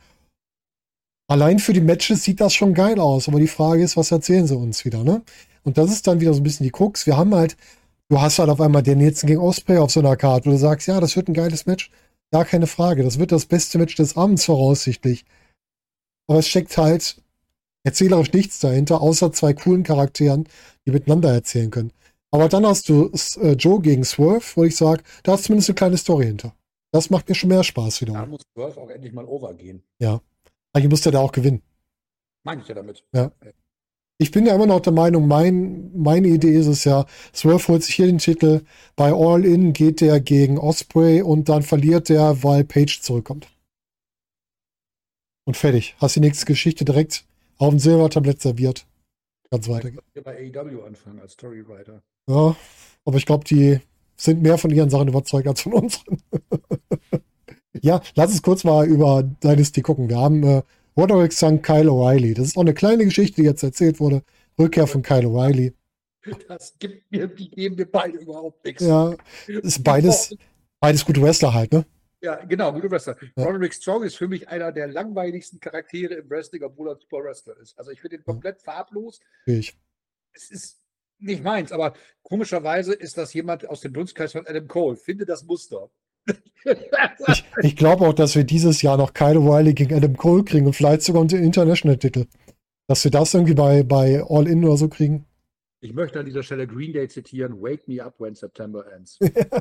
allein für die Matches sieht das schon geil aus. Aber die Frage ist, was erzählen sie uns wieder, ne? Und das ist dann wieder so ein bisschen die Krux. Wir haben halt, du hast halt auf einmal den Nielsen gegen Ospreay auf so einer Karte, wo du sagst, ja, das wird ein geiles Match. Ja, keine Frage. Das wird das beste Match des Abends voraussichtlich. Aber es steckt halt erzählerisch nichts dahinter, außer zwei coolen Charakteren, die miteinander erzählen können. Aber dann hast du äh, Joe gegen Swerve, wo ich sage, da ist zumindest eine kleine Story hinter. Das macht mir schon mehr Spaß Da wieder. muss Swerve auch endlich mal overgehen. Eigentlich muss der da auch gewinnen. Meine ich ja damit. Ja. Ich bin ja immer noch der Meinung, mein, meine Idee ist es ja, Swerve holt sich hier den Titel, bei All In geht der gegen Ospreay und dann verliert der, weil Page zurückkommt. Und fertig. Hast die nächste Geschichte direkt auf dem Silbertablett serviert. Ganz weitergeht. Ich bei A E W anfangen als Storywriter. Ja, aber ich glaube, die sind mehr von ihren Sachen überzeugt als von unseren. Ja, lass uns kurz mal über Dynasty gucken. Wir haben äh, Roderick's Son Kyle O'Reilly. Das ist auch eine kleine Geschichte, die jetzt erzählt wurde. Rückkehr von Kyle O'Reilly. Das gibt mir, die geben mir beide überhaupt nichts. Ja, ist beides, beides gute Wrestler halt, ne? Ja, genau, gute Wrestler. Ja. Roderick Strong ist für mich einer der langweiligsten Charaktere im Wrestling, obwohl er ein super Wrestler ist. Also ich finde ihn komplett farblos. Ich. Es ist nicht meins, aber komischerweise ist das jemand aus dem Dunstkreis von Adam Cole. Finde das Muster. Ich, ich glaube auch, dass wir dieses Jahr noch Kyle O'Reilly gegen Adam Cole kriegen und vielleicht sogar den International-Titel. Dass wir das irgendwie bei, bei All In oder so kriegen. Ich möchte an dieser Stelle Green Day zitieren: Wake me up when September ends.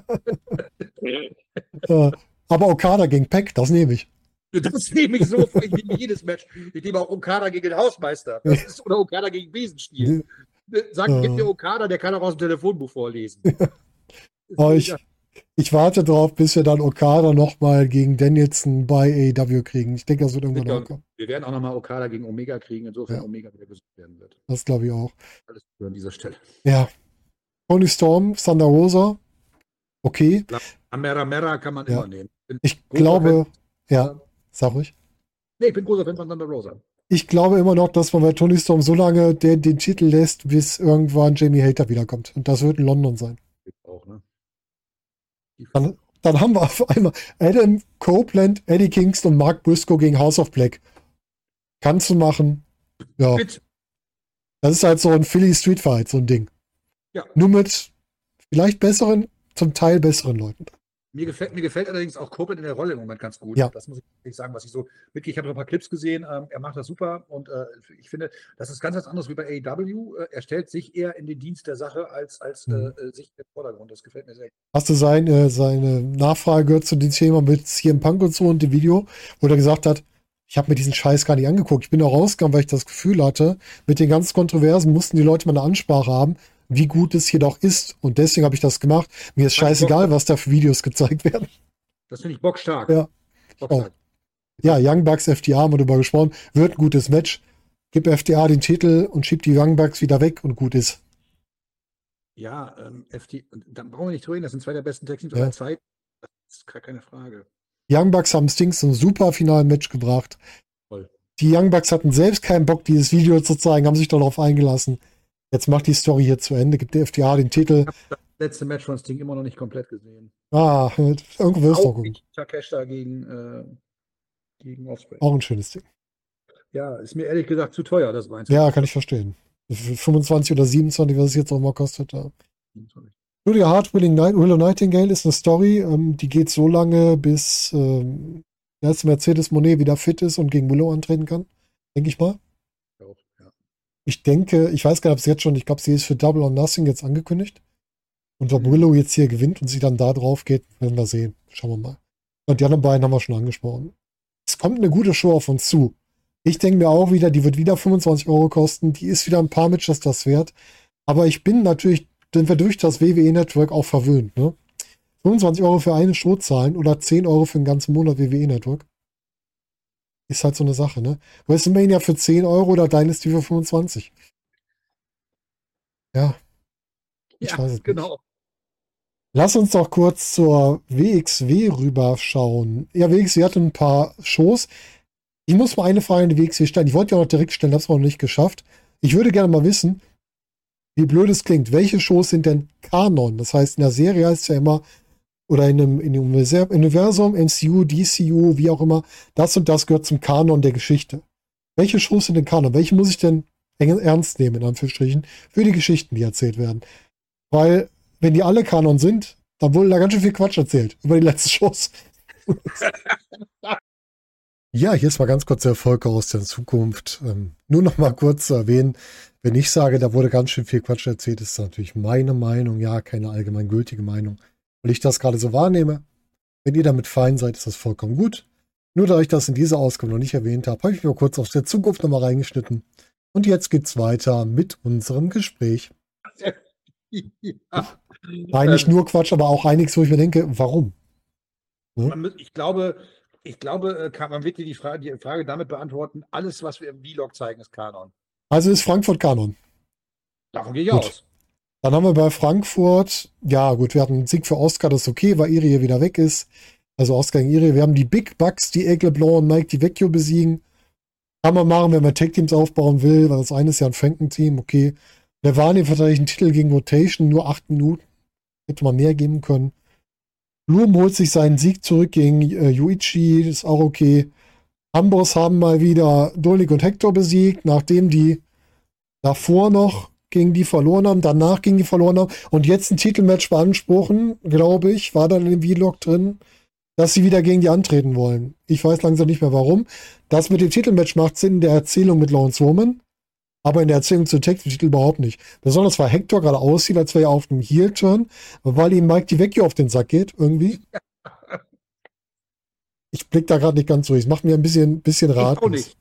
äh, aber Okada gegen Peck, das nehme ich. Das nehme ich so, ich nehme jedes Match. Ich nehme auch Okada gegen den Hausmeister. Das ist, oder Okada gegen Besenstiel. Sag, Ja. gib mir Okada, der kann auch aus dem Telefonbuch vorlesen. Aber ich, ich warte drauf, bis wir dann Okada nochmal gegen Danielson bei A E W kriegen. Ich denke, das wird irgendwann Sicher. auch kommen. Wir werden auch nochmal Okada gegen Omega kriegen, insofern Ja. Omega wieder gesucht werden wird. Das glaube ich auch. Alles an dieser Stelle. Ja. Tony Storm, Thunder Rosa. Okay. Amera Mera kann man Ja. immer nehmen. Bin Ich großer glaube, Fan- ja, sag ruhig. Nee, ich bin großer Fan von Thunder Rosa. Ich glaube immer noch, dass man bei Tony Storm so lange den, den Titel lässt, bis irgendwann Jamie Hater wiederkommt. Und das wird in London sein. Ich auch, ne? Die- Dann, dann haben wir auf einmal Adam Copeland, Eddie Kingston und Mark Briscoe gegen House of Black. Kannst du machen. Ja. Bitte. Das ist halt so ein Philly Street Fight, so ein Ding. Ja. Nur mit vielleicht besseren, zum Teil besseren Leuten. Mir gefällt, mir gefällt allerdings auch Copeland in der Rolle im Moment ganz gut. Ja. Das muss ich wirklich sagen, was ich so mitkriege. Ich habe so ein paar Clips gesehen. Ähm, er macht das super und äh, ich finde, das ist ganz was anderes wie bei A E W. Äh, er stellt sich eher in den Dienst der Sache als, als Mhm. äh, sich im Vordergrund. Das gefällt mir sehr gut. Hast du seine, seine Nachfrage gehört zu dem Thema mit C M Punk und so und dem Video, wo er gesagt hat, ich habe mir diesen Scheiß gar nicht angeguckt. Ich bin da rausgegangen, weil ich das Gefühl hatte, mit den ganzen Kontroversen mussten die Leute mal eine Ansprache haben, wie gut es hier doch ist. Und deswegen habe ich das gemacht. Mir ist scheißegal, was da für Videos gezeigt werden. Das finde ich bockstark. Ja. Bockstark. Ja, Young Bucks, F D A haben wir darüber gesprochen. Wird ein gutes Match. Gib F D A den Titel und schieb die Young Bucks wieder weg und gut ist. Ja, ähm, F T, dann brauchen wir nicht drüber reden, das sind zwei der besten Teams Ja. aller Zeit. Das ist gar keine Frage. Young Bucks haben Stinks ein super finalen Match gebracht. Toll. Die Young Bucks hatten selbst keinen Bock, dieses Video zu zeigen, haben sich darauf eingelassen. Jetzt macht die Story hier zu Ende, gibt der F D A den Titel. Ich habe das letzte Match von Sting immer noch nicht komplett gesehen. Ah, irgendwo wirst du auch Auch gucken. nicht Takeshita gegen, äh, gegen Osprey. Auch ein schönes Ding. Ja, ist mir ehrlich gesagt zu teuer, das meinst Ja, kann ich verstehen. Für fünfundzwanzig oder siebenundzwanzig, was es jetzt auch mal kostet. Ja. du? Julia Hart, Willing Night, Willow Nightingale ist eine Story, ähm, die geht so lange, bis ähm, der erste Mercedes Monet wieder fit ist und gegen Willow antreten kann. Denke ich mal. Auch, ja. Ich denke, ich weiß gar nicht, ob sie jetzt schon, ich glaube, sie ist für Double or Nothing jetzt angekündigt. Und ob Mhm. Willow jetzt hier gewinnt und sie dann da drauf geht, werden wir sehen. Schauen wir mal. Und die anderen beiden haben wir schon angesprochen. Es kommt eine gute Show auf uns zu. Ich denke mir auch wieder, die wird wieder fünfundzwanzig Euro kosten. Die ist wieder ein paar Matches das wert. Aber ich bin natürlich, sind wir durch das W W E-Network auch verwöhnt. Ne? fünfundzwanzig Euro für eine Show zahlen oder zehn Euro für den ganzen Monat W W E-Network. Ist halt so eine Sache, ne? WrestleMania für zehn Euro oder Dynasty für fünfundzwanzig. Ja, ich Ja, weiß es nicht. genau. Lass uns doch kurz zur W X W rüberschauen. Ja, W X W hatte ein paar Shows. Ich muss mal eine Frage an die W X W stellen. Ich wollte ja auch noch direkt stellen, habe es aber noch nicht geschafft. Ich würde gerne mal wissen, wie blöd es klingt. Welche Shows sind denn Kanon? Das heißt, in der Serie heißt es ja immer, oder in einem, in einem Universum, M C U, D C U, wie auch immer, das und das gehört zum Kanon der Geschichte. Welche Shows sind denn Kanon? Welche muss ich denn eng- ernst nehmen, in Anführungsstrichen, für die Geschichten, die erzählt werden? Weil, wenn die alle Kanon sind, dann wurde da ganz schön viel Quatsch erzählt über die letzten Shows. Ja, hier ist mal ganz kurz der Volker aus der Zukunft. Ähm, nur noch mal kurz zu erwähnen, wenn ich sage, da wurde ganz schön viel Quatsch erzählt, ist das natürlich meine Meinung, ja, keine allgemeingültige Meinung. Weil ich das gerade so wahrnehme. Wenn ihr damit fein seid, ist das vollkommen gut. Nur da ich das in dieser Ausgabe noch nicht erwähnt habe, habe ich mir kurz aus der Zukunft nochmal reingeschnitten. Und jetzt geht's weiter mit unserem Gespräch. Ja. Eigentlich Ähm, nur Quatsch, aber auch einiges, wo ich mir denke, warum? man mü- Ich glaube, Ich glaube, äh, kann, man wird dir die Frage, die Frage damit beantworten, alles, was wir im Vlog zeigen, ist Kanon. Also ist Frankfurt Kanon. Davon gehe ich Gut. aus. Dann haben wir bei Frankfurt, ja gut, wir hatten einen Sieg für Oscar, das ist okay, weil Irie wieder weg ist. Also Oscar gegen Irie. Wir haben die Big Bucks, die Aigle Blanc und Mike Divecchio besiegen. Kann man machen, wenn man Tag-Teams aufbauen will, weil das eine ist ja ein Franken-Team, okay. Der Warney verteidigt einen Titel gegen Rotation, nur acht Minuten. Hätte man mehr geben können. Bloom holt sich seinen Sieg zurück gegen äh, Yuichi, ist auch okay. Amboss haben mal wieder Dolnik und Hector besiegt, nachdem die davor noch gegen die verloren haben, danach gegen die verloren haben und jetzt ein Titelmatch beanspruchen, glaube ich, war dann in dem Vlog drin, dass sie wieder gegen die antreten wollen. Ich weiß langsam nicht mehr warum. Das mit dem Titelmatch macht Sinn in der Erzählung mit Lawrence Woman, aber in der Erzählung zu Tag-Titel überhaupt nicht. Besonders weil Hector gerade aussieht, als wäre er auf einem Heel-Turn, weil ihm Mike Divecchio auf den Sack geht, irgendwie. Ich blick da gerade nicht ganz durch. Es macht mir ein bisschen, bisschen Ich auch ratlos. nicht.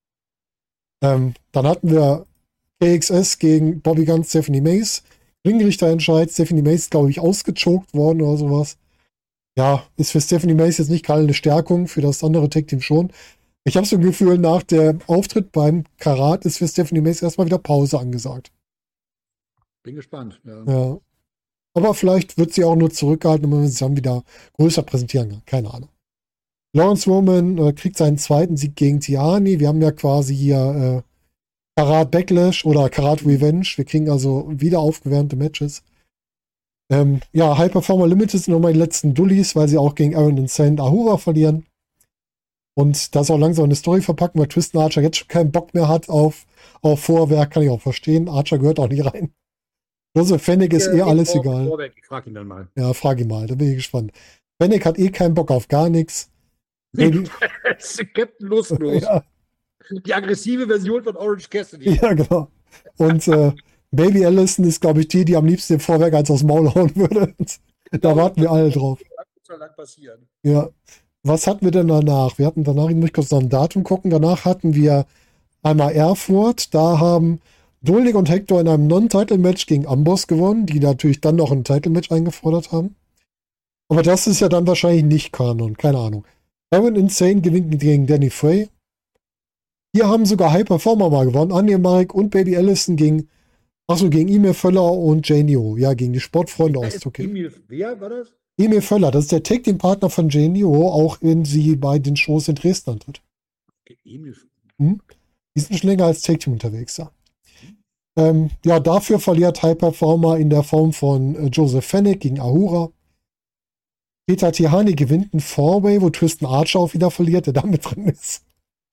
Ähm, dann hatten wir K X S gegen Bobby Guns, Stephanie Mace. Ringrichterentscheid. Stephanie Mace ist, glaube ich, ausgechoked worden oder sowas. Ja, ist für Stephanie Mace jetzt nicht gerade eine Stärkung, für das andere Tag-Team schon. Ich habe so ein Gefühl, nach dem Auftritt beim Karat ist für Stephanie Mace erstmal wieder Pause angesagt. Bin gespannt. Ja. Ja. Aber vielleicht wird sie auch nur zurückgehalten, wenn man sie dann wieder größer präsentieren kann. Keine Ahnung. Lawrence Roman äh, kriegt seinen zweiten Sieg gegen Tiani. Wir haben ja quasi hier äh, Karat Backlash oder Karat Revenge. Wir kriegen also wieder aufgewärmte Matches. Ähm, ja, High Performer Limited sind nochmal die letzten Dullis, weil sie auch gegen Aaron Insane Ahura verlieren. Und das auch langsam eine Story verpacken, weil Tristan Archer jetzt schon keinen Bock mehr hat auf, auf Vorwerk, kann ich auch verstehen. Archer gehört auch nicht rein. Joseph Fennec ist eh Äh, alles Vor- egal. Vorweg, ich frage ihn dann mal. Ja, frag ihn mal, da bin ich gespannt. Fennec hat eh keinen Bock auf gar nichts. Baby, Captain Lustlos. ja, Die aggressive Version von Orange Cassidy. ja, genau. Und äh, Baby Allison ist, glaube ich, die, die am liebsten den Vorwerk als aufs Maul hauen würde. Da warten wir alle drauf. Das soll lang passieren. Ja. Was hatten wir denn danach? Wir hatten danach, ich muss kurz nach dem Datum gucken, danach hatten wir einmal Erfurt, da haben Dolnik und Hector in einem Non-Title-Match gegen Amboss gewonnen, die natürlich dann noch ein Title-Match eingefordert haben. Aber das ist ja dann wahrscheinlich nicht Kanon, keine Ahnung. Aaron Insane gewinnt gegen Danny Frey. Hier haben sogar High Performer mal gewonnen, Anja Marek und Baby Allison gegen, achso, gegen Emil Völler und Janio, ja, gegen die Sportfreunde aus Tokio. Emil, wer war das? Emil Völler, das ist der Tag-Team-Partner von Janio, auch wenn sie bei den Shows in Dresden antritt. Emil. Hm? Die sind schon länger als Tag-Team unterwegs, ja. Ähm, ja, dafür verliert High Performer in der Form von äh, Joseph Fennec gegen Ahura. Peter Tihani gewinnt ein Four-Way, wo Tristan Archer auch wieder verliert, der damit drin ist.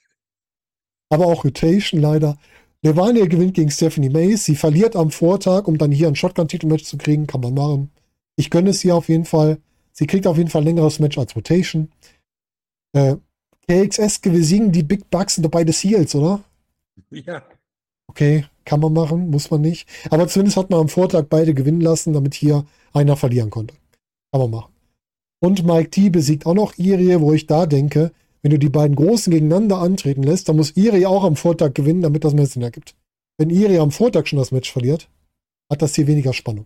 Aber auch Rotation leider. Levania gewinnt gegen Stephanie Mace. Sie verliert am Vortag, um dann hier ein Shotgun-Titelmatch zu kriegen. Kann man machen. Ich gönne es ihr auf jeden Fall. Sie kriegt auf jeden Fall ein längeres Match als Rotation. Äh, K X S besiegen die Big Bucks sind doch beide Seals, oder? Ja. Okay, kann man machen, muss man nicht. Aber zumindest hat man am Vortag beide gewinnen lassen, damit hier einer verlieren konnte. Kann man machen. Und Mike T besiegt auch noch Irie, wo ich da denke, wenn du die beiden Großen gegeneinander antreten lässt, dann muss Irie auch am Vortag gewinnen, damit das mehr Sinn ergibt. Wenn Irie am Vortag schon das Match verliert, hat das hier weniger Spannung.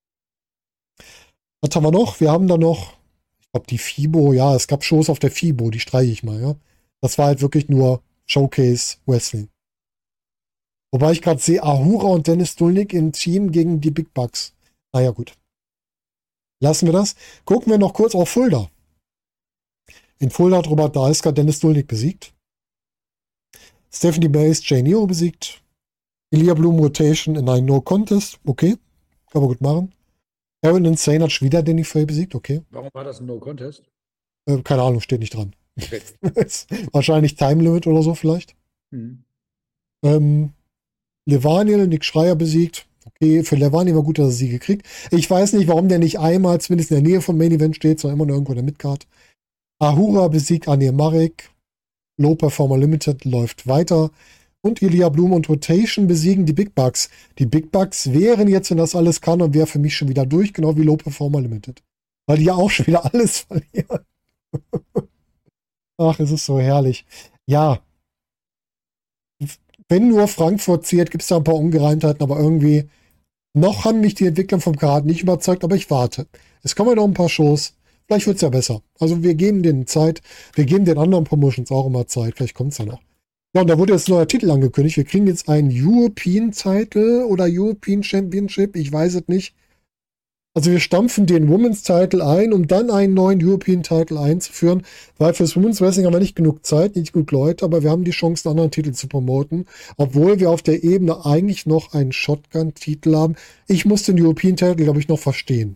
Was haben wir noch? Wir haben da noch, ich glaube, die FIBO, ja, es gab Shows auf der FIBO, die streiche ich mal, ja. Das war halt wirklich nur Showcase Wrestling. Wobei ich gerade sehe, Ahura und Dennis Dulnik im Team gegen die Big Bucks. Naja, gut. Lassen wir das. Gucken wir noch kurz auf Fulda. In Fulda hat Robert Daiska Dennis Dulnik besiegt. Stephanie Mace Janio besiegt. Ilya Bloom Rotation in einem No-Contest. Okay. Kann man gut machen. Aaron Insane hat schon wieder Danny Frey besiegt. Okay. Warum war das ein No-Contest? Äh, keine Ahnung, steht nicht dran. Okay. Wahrscheinlich Time Limit oder so vielleicht. Hm. Ähm, Levaniel, Nick Schreier besiegt. Okay, für Levaniel war gut, dass er sie gekriegt. Ich weiß nicht, warum der nicht einmal zumindest in der Nähe vom Main Event steht, sondern immer nur irgendwo in der Midcard. Ahura besiegt Anja Marek. Low Performer Limited läuft weiter. Und Ilya Bloom und Rotation besiegen die Big Bucks. Die Big Bucks wären jetzt, wenn das alles kann, und wäre für mich schon wieder durch, genau wie Low Performer Limited. Weil die ja auch schon wieder alles verlieren. Ach, es ist so herrlich. Ja. Wenn nur Frankfurt zählt, gibt es da ein paar Ungereimtheiten, aber irgendwie noch haben mich die Entwickler vom Karat nicht überzeugt, aber ich warte. Es kommen ja noch ein paar Shows. vielleicht wird es ja besser. Also wir geben denen Zeit, wir geben den anderen Promotions auch immer Zeit, vielleicht kommt es ja noch. Ja, und da wurde jetzt ein neuer Titel angekündigt. Wir kriegen jetzt einen European Title oder European Championship, ich weiß es nicht. Also wir stampfen den Women's Title ein, um dann einen neuen European Title einzuführen, weil fürs Women's Wrestling haben wir nicht genug Zeit, nicht genug Leute, aber wir haben die Chance, einen anderen Titel zu promoten, obwohl wir auf der Ebene eigentlich noch einen Shotgun-Titel haben. Ich muss den European Title, glaube ich, noch verstehen.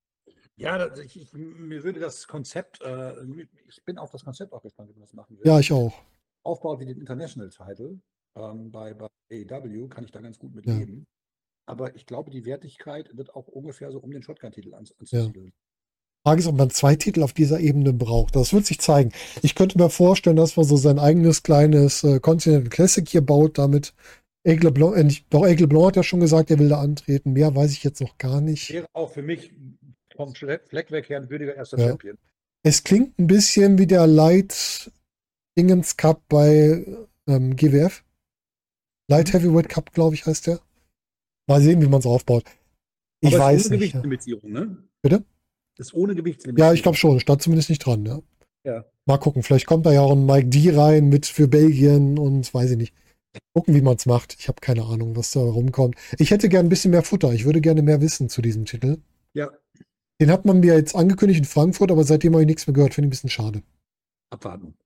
Ja, das, ich, ich, mir würde das Konzept, äh, ich bin auf das Konzept auch gespannt, wie man das machen will. Ja, ich auch. Aufbaut wie den International Title ähm, bei, bei A E W, kann ich da ganz gut mit Ja. leben. Aber ich glaube, die Wertigkeit wird auch ungefähr so um den Shotgun-Titel ans- Ja. anzusiedeln. Frage ist, ob man zwei Titel auf dieser Ebene braucht. Das wird sich zeigen. Ich könnte mir vorstellen, dass man so sein eigenes kleines äh, Continental Classic hier baut, damit Aigle Blanc, äh, nicht, doch Aigle Blanc hat ja schon gesagt, er will da antreten. Mehr weiß ich jetzt noch gar nicht. Wäre auch für mich vom Fleck Fleck weg her ein würdiger erster Ja. Champion. Es klingt ein bisschen wie der Light Dingens Cup bei ähm, G W F. Light Heavyweight Cup, glaube ich, heißt der. Mal sehen, wie man es aufbaut. Ich Aber weiß ist ohne nicht. Ja. Gewichtslimitierung, ne? Bitte? Ist ohne Gewichtslimitierung. Ja, ich glaube schon. Stand zumindest nicht dran. Ja. Ja. Mal gucken. Vielleicht kommt da ja auch ein Mike D rein mit für Belgien und weiß ich nicht. Gucken, wie man es macht. Ich habe keine Ahnung, was da rumkommt. Ich hätte gern ein bisschen mehr Futter. Ich würde gerne mehr wissen zu diesem Titel. Ja, Den hat man mir jetzt angekündigt in Frankfurt, aber seitdem habe ich nichts mehr gehört. Finde ich ein bisschen schade. abwarten.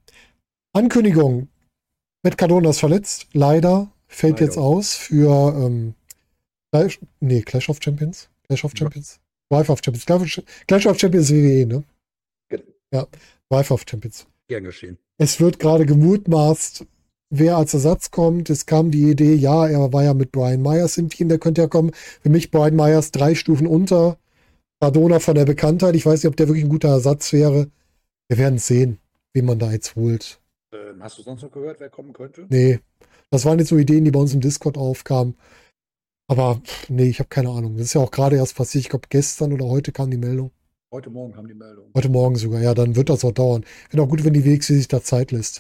Ankündigung. Matt Cardona ist verletzt. Leider fällt Leider. jetzt aus für ähm, Clash, nee, Clash of Champions. Clash of Ja. Champions. Drive of Champions. Clash of, Clash of Champions W W E, ne? Genau. Ja, Drive of Champions. Gern geschehen. Es wird gerade gemutmaßt, wer als Ersatz kommt. Es kam die Idee, ja, er war ja mit Brian Myers im Team, der könnte ja kommen. Für mich Brian Myers drei Stufen unter Cardona von der Bekanntheit. Ich weiß nicht, ob der wirklich ein guter Ersatz wäre. Wir werden sehen, wen man da jetzt holt. Ähm, hast du sonst noch gehört, wer kommen könnte? Nee, das waren jetzt so Ideen, die bei uns im Discord aufkamen. Aber pff, nee, ich habe keine Ahnung. Das ist ja auch gerade erst passiert. Ich glaube, gestern oder heute kam die Meldung. Heute Morgen kam die Meldung. Heute Morgen sogar. Ja, dann wird das auch dauern. Wäre auch gut, wenn die W X W sich da Zeit lässt.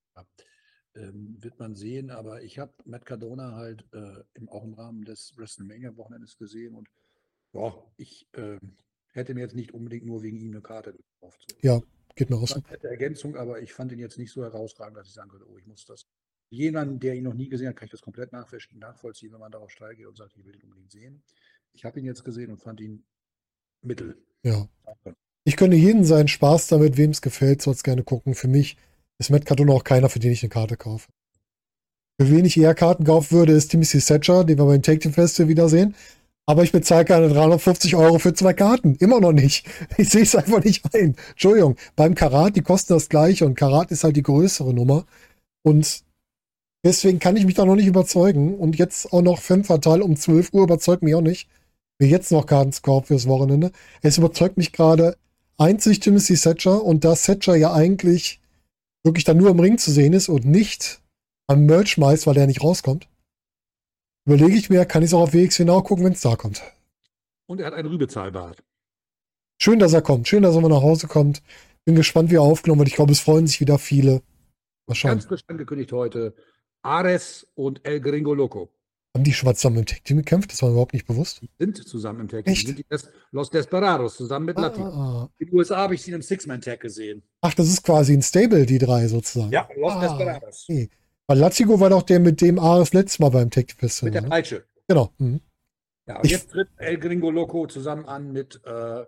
Ähm, wird man sehen, aber ich habe Matt Cardona halt äh, im, auch im Rahmen des WrestleMania-Wochenendes gesehen und ja, ich äh, hätte mir jetzt nicht unbedingt nur wegen ihm eine Karte gekauft. So. Ja, geht mir auch so. Nette Ergänzung, aber ich fand ihn jetzt nicht so herausragend, dass ich sagen könnte, oh, ich muss das. Jemand, der ihn noch nie gesehen hat, kann ich das komplett nachvollziehen, wenn man darauf steigt und sagt, ich will ihn unbedingt sehen. Ich habe ihn jetzt gesehen und fand ihn mittel. Ja. Ich könnte jeden seinen Spaß damit, wem es gefällt, soll es gerne gucken. Für mich ist Matt Cardona auch keiner, für den ich eine Karte kaufe. Für wen ich eher Karten kaufen würde, ist Timothy Thatcher, den wir beim Take Team Festival wiedersehen. Aber ich bezahle keine dreihundertfünfzig Euro für zwei Karten. Immer noch nicht. Ich sehe es einfach nicht ein. Entschuldigung. Beim Karat, die kosten das gleiche und Karat ist halt die größere Nummer. Und deswegen kann ich mich da noch nicht überzeugen. Und jetzt auch noch Fünferteil um zwölf Uhr überzeugt mich auch nicht. Mir jetzt noch Karten zu kaufen fürs Wochenende. Es überzeugt mich gerade einzig Timothy Thatcher und da Thatcher ja eigentlich wirklich dann nur im Ring zu sehen ist und nicht am Merch meist, weil der nicht rauskommt. Überlege ich mir, kann ich es auch auf W X W genau gucken, wenn es da kommt. Und er hat einen Rübezahlbart. Schön, dass er kommt. Schön, dass er mal nach Hause kommt. Bin gespannt, wie er aufgenommen wird. Ich glaube, es freuen sich wieder viele. Mal schauen. Ganz frisch angekündigt heute Ares und El Gringo Loco. Haben die schon mal zusammen im Tag-Team gekämpft? Das war mir überhaupt nicht bewusst. Die sind zusammen im Tag Team. Echt? Sind die Des Los Desperados zusammen mit Lati. Ah. In den U S A habe ich sie in einem Six-Man-Tag gesehen. Ach, das ist quasi ein Stable, die drei sozusagen. Ja, Los Ah, Desperados. okay. Weil Latigo war doch der, mit dem Ares letztes Mal beim Tag Team Festival. Mit der Ne? Peitsche. Genau. Mhm. Ja, und Ich- jetzt tritt El Gringo Loco zusammen an mit äh,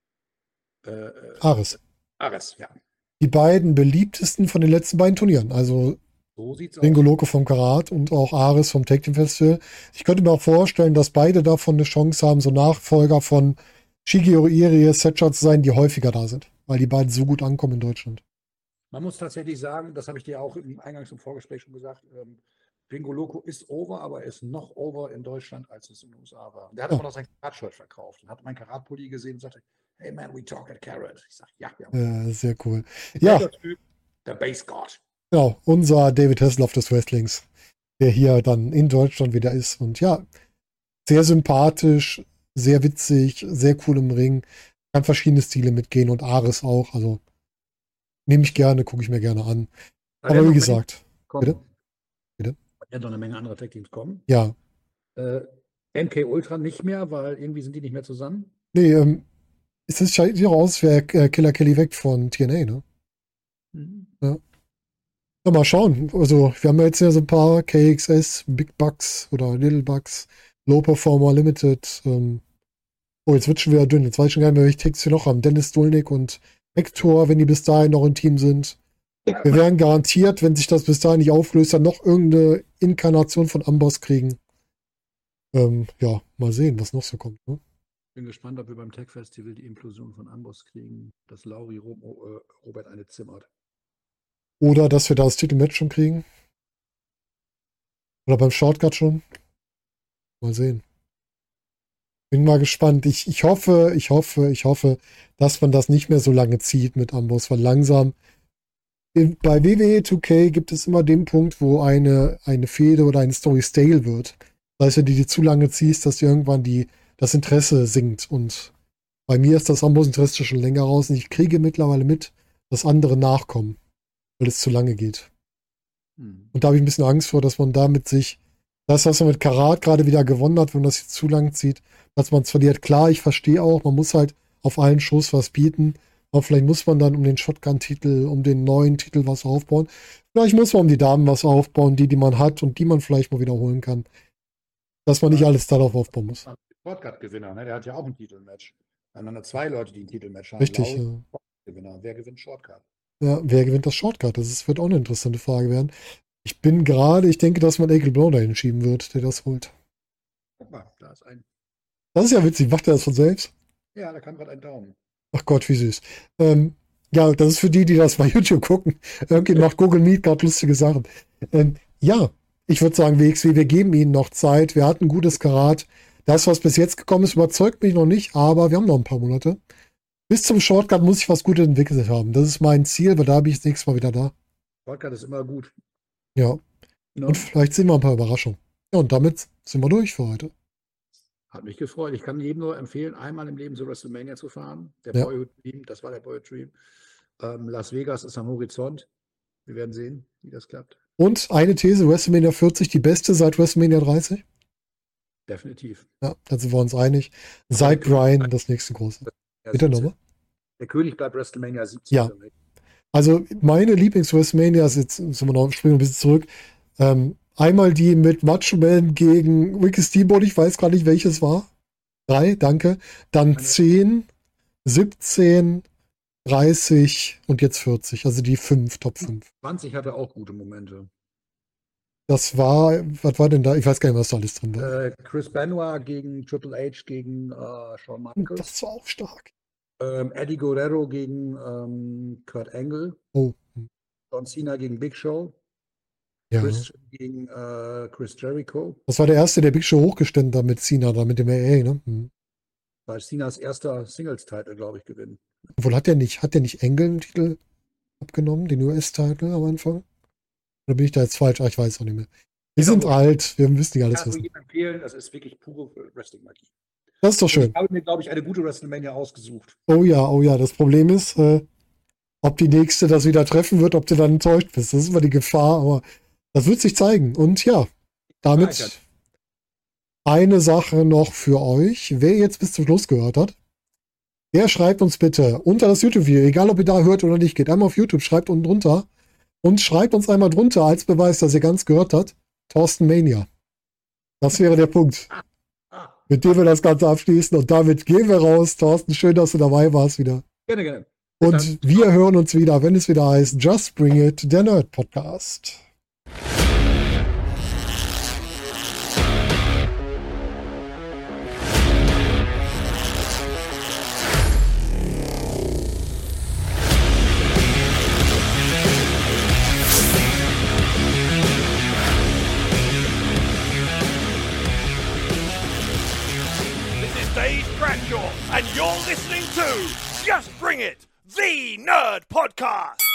äh, Ares. Ares. Ja, Die beiden beliebtesten von den letzten beiden Turnieren. Also so sieht's aus. Ringo Loco vom Karat und auch Ares vom Tag Team Festival. Ich könnte mir auch vorstellen, dass beide davon eine Chance haben, so Nachfolger von Shigeru Irie, Thatcher zu sein, die häufiger da sind. Weil die beiden so gut ankommen in Deutschland. Man muss tatsächlich sagen, das habe ich dir auch im Eingangs im Vorgespräch schon gesagt, ähm, Gringo Loco ist over, aber er ist noch over in Deutschland, als es in den U S A war. Und der hat Ja. immer noch sein Karat-Shirt verkauft und hat meinen Karat-Pulli gesehen und sagte, hey man, we talk at Carrot. Ich sage, ja, ja. Äh, sehr cool. Ja, Der Typ, der Base God. genau. Unser David Hasselhoff des Wrestlings, der hier dann in Deutschland wieder ist. Und ja, sehr sympathisch, sehr witzig, sehr cool im Ring. Kann verschiedene Stile mitgehen und Ares auch. Also nehme ich gerne, gucke ich mir gerne an. Da Aber werden wie noch gesagt, Kommen. Bitte? Bitte? Da werden noch eine Menge anderer Tag-Teams kommen. ja. Äh, M K Ultra nicht mehr, weil irgendwie sind die nicht mehr zusammen. Nee, ähm, es ist sieht auch aus, wäre äh, Killer Kelly weg von T N A, ne? Mhm. Ja. Ja, mal schauen. Also, wir haben ja jetzt ja so ein paar K X S, Big Bucks oder Little Bucks, Low Performer Limited. Ähm, oh, jetzt wird schon wieder dünn. Jetzt weiß ich schon gar nicht mehr, welche Tricks wir noch haben. Dennis Dolnik und Hector, wenn die bis dahin noch im Team sind. Wir werden garantiert, wenn sich das bis dahin nicht auflöst, dann noch irgendeine Inkarnation von Amboss kriegen. Ähm, ja, mal sehen, was noch so kommt. Ne? Bin gespannt, ob wir beim Tech Festival die Implosion von Amboss kriegen, dass Lauri Ro äh, Robert eine zimmert. Oder dass wir da das Titelmatch schon kriegen. Oder beim Shortcut schon. Mal sehen. Bin mal gespannt. Ich, ich hoffe, ich hoffe, ich hoffe, dass man das nicht mehr so lange zieht mit Amboss, weil langsam in, bei W W E zwei K gibt es immer den Punkt, wo eine, eine Fehde oder eine Story stale wird. Das heißt, wenn du die zu lange ziehst, dass dir irgendwann die, das Interesse sinkt. Und bei mir ist das Amboss-Interesse schon länger raus und ich kriege mittlerweile mit, dass andere nachkommen, weil es zu lange geht. Hm. Und da habe ich ein bisschen Angst vor, dass man damit sich, das, was man mit Karat gerade wieder gewonnen hat, wenn man das jetzt zu lang zieht, dass man es verliert. Klar, ich verstehe auch, man muss halt auf allen Shows was bieten, aber vielleicht muss man dann um den Shotgun-Titel, um den neuen Titel was aufbauen. Vielleicht muss man um die Damen was aufbauen, die, die man hat und die man vielleicht mal wiederholen kann. Dass man nicht alles darauf aufbauen muss. Shortcut-Gewinner, ne? Der hat ja auch ein Titelmatch. Dann haben wir zwei Leute, die ein Titelmatch haben. Richtig, Lauri, ja. Gewinner. Wer gewinnt Shortcut? Ja, wer gewinnt das Shortcut? Das ist, wird auch eine interessante Frage werden. Ich bin gerade, ich denke, dass man Ekel Blau dahin schieben wird, der das holt. Guck mal, da ist ein. Das ist ja witzig. Macht er das von selbst? Ja, da kam gerade ein Daumen. Ach Gott, wie süß. Ähm, ja, das ist für die, die das bei YouTube gucken. Irgendwie macht Google Meet gerade lustige Sachen. Ähm, ja, ich würde sagen, W X W, wir geben ihnen noch Zeit. Wir hatten gutes Karat. Das, was bis jetzt gekommen ist, überzeugt mich noch nicht, aber wir haben noch ein paar Monate. Bis zum Shortcut muss ich was Gutes entwickelt haben. Das ist mein Ziel, weil da bin ich das nächste Mal wieder da. Shortcut ist immer gut. Ja. No? Und vielleicht sehen wir ein paar Überraschungen. Ja, und damit sind wir durch für heute. Hat mich gefreut. Ich kann jedem nur empfehlen, einmal im Leben so WrestleMania zu fahren. Der Ja. Boyhood Dream, das war der Boyhood Dream. Ähm, Las Vegas ist am Horizont. Wir werden sehen, wie das klappt. Und eine These, WrestleMania vierzig, die beste seit WrestleMania dreißig? Definitiv. Ja, da sind wir uns einig. Seit Brian das nächste große. Ja, Bitte siebzehn. nochmal. Der König bleibt WrestleMania siebzehn. Ja. für mich. Also meine Lieblings-WrestleMania, jetzt sind wir noch, springen wir ein bisschen zurück. Ähm, einmal die mit Macho Man gegen Ricky Steamboat, ich weiß gar nicht, welches war. Drei, danke. Dann zehn, siebzehn, dreißig und jetzt vierzig. Also die fünf, Top fünf. zwanzig hatte auch gute Momente. Das war, was war denn da? Ich weiß gar nicht, was da alles drin war. Äh, Chris Benoit gegen Triple H gegen äh, Shawn Michaels. Das war auch stark. Ähm, Eddie Guerrero gegen ähm, Kurt Angle. Oh, John Cena gegen Big Show. ja. Christian gegen äh, Chris Jericho. Das war der erste, der Big Show hochgestellt hat mit Cena, da mit dem A A, ne? Hm. Weil Cenas erster Singles-Title, glaube ich, gewinnen. Obwohl, hat der nicht, hat der nicht Engel einen Titel abgenommen, den U S-Titel am Anfang? Oder bin ich da jetzt falsch? Ah, ich weiß auch nicht mehr. Wir sind alt, wir müssen nicht alles Ich kann wissen. jedem empfehlen, das ist wirklich pure Wrestling-Magie. Das ist doch Und schön. Ich habe mir, glaube ich, eine gute WrestleMania ausgesucht. Oh ja, oh ja, das Problem ist, äh, ob die nächste das wieder treffen wird, ob du dann enttäuscht bist. Das ist immer die Gefahr, aber das wird sich zeigen. Und ja, damit eine Sache noch für euch. Wer jetzt bis zum Schluss gehört hat, der schreibt uns bitte unter das YouTube-Video, egal ob ihr da hört oder nicht, geht einmal auf YouTube, schreibt unten drunter und schreibt uns einmal drunter als Beweis, dass ihr ganz gehört habt, Thorsten Mania. Das wäre der Punkt, mit dem wir das Ganze abschließen. Und damit gehen wir raus. Thorsten, schön, dass du dabei warst wieder. Gerne, gerne. Und wir hören uns wieder, wenn es wieder heißt Just Bring It, der Nerd Podcast. This is Dave Bradshaw, and you're listening to Just Bring It, the Nerd Podcast.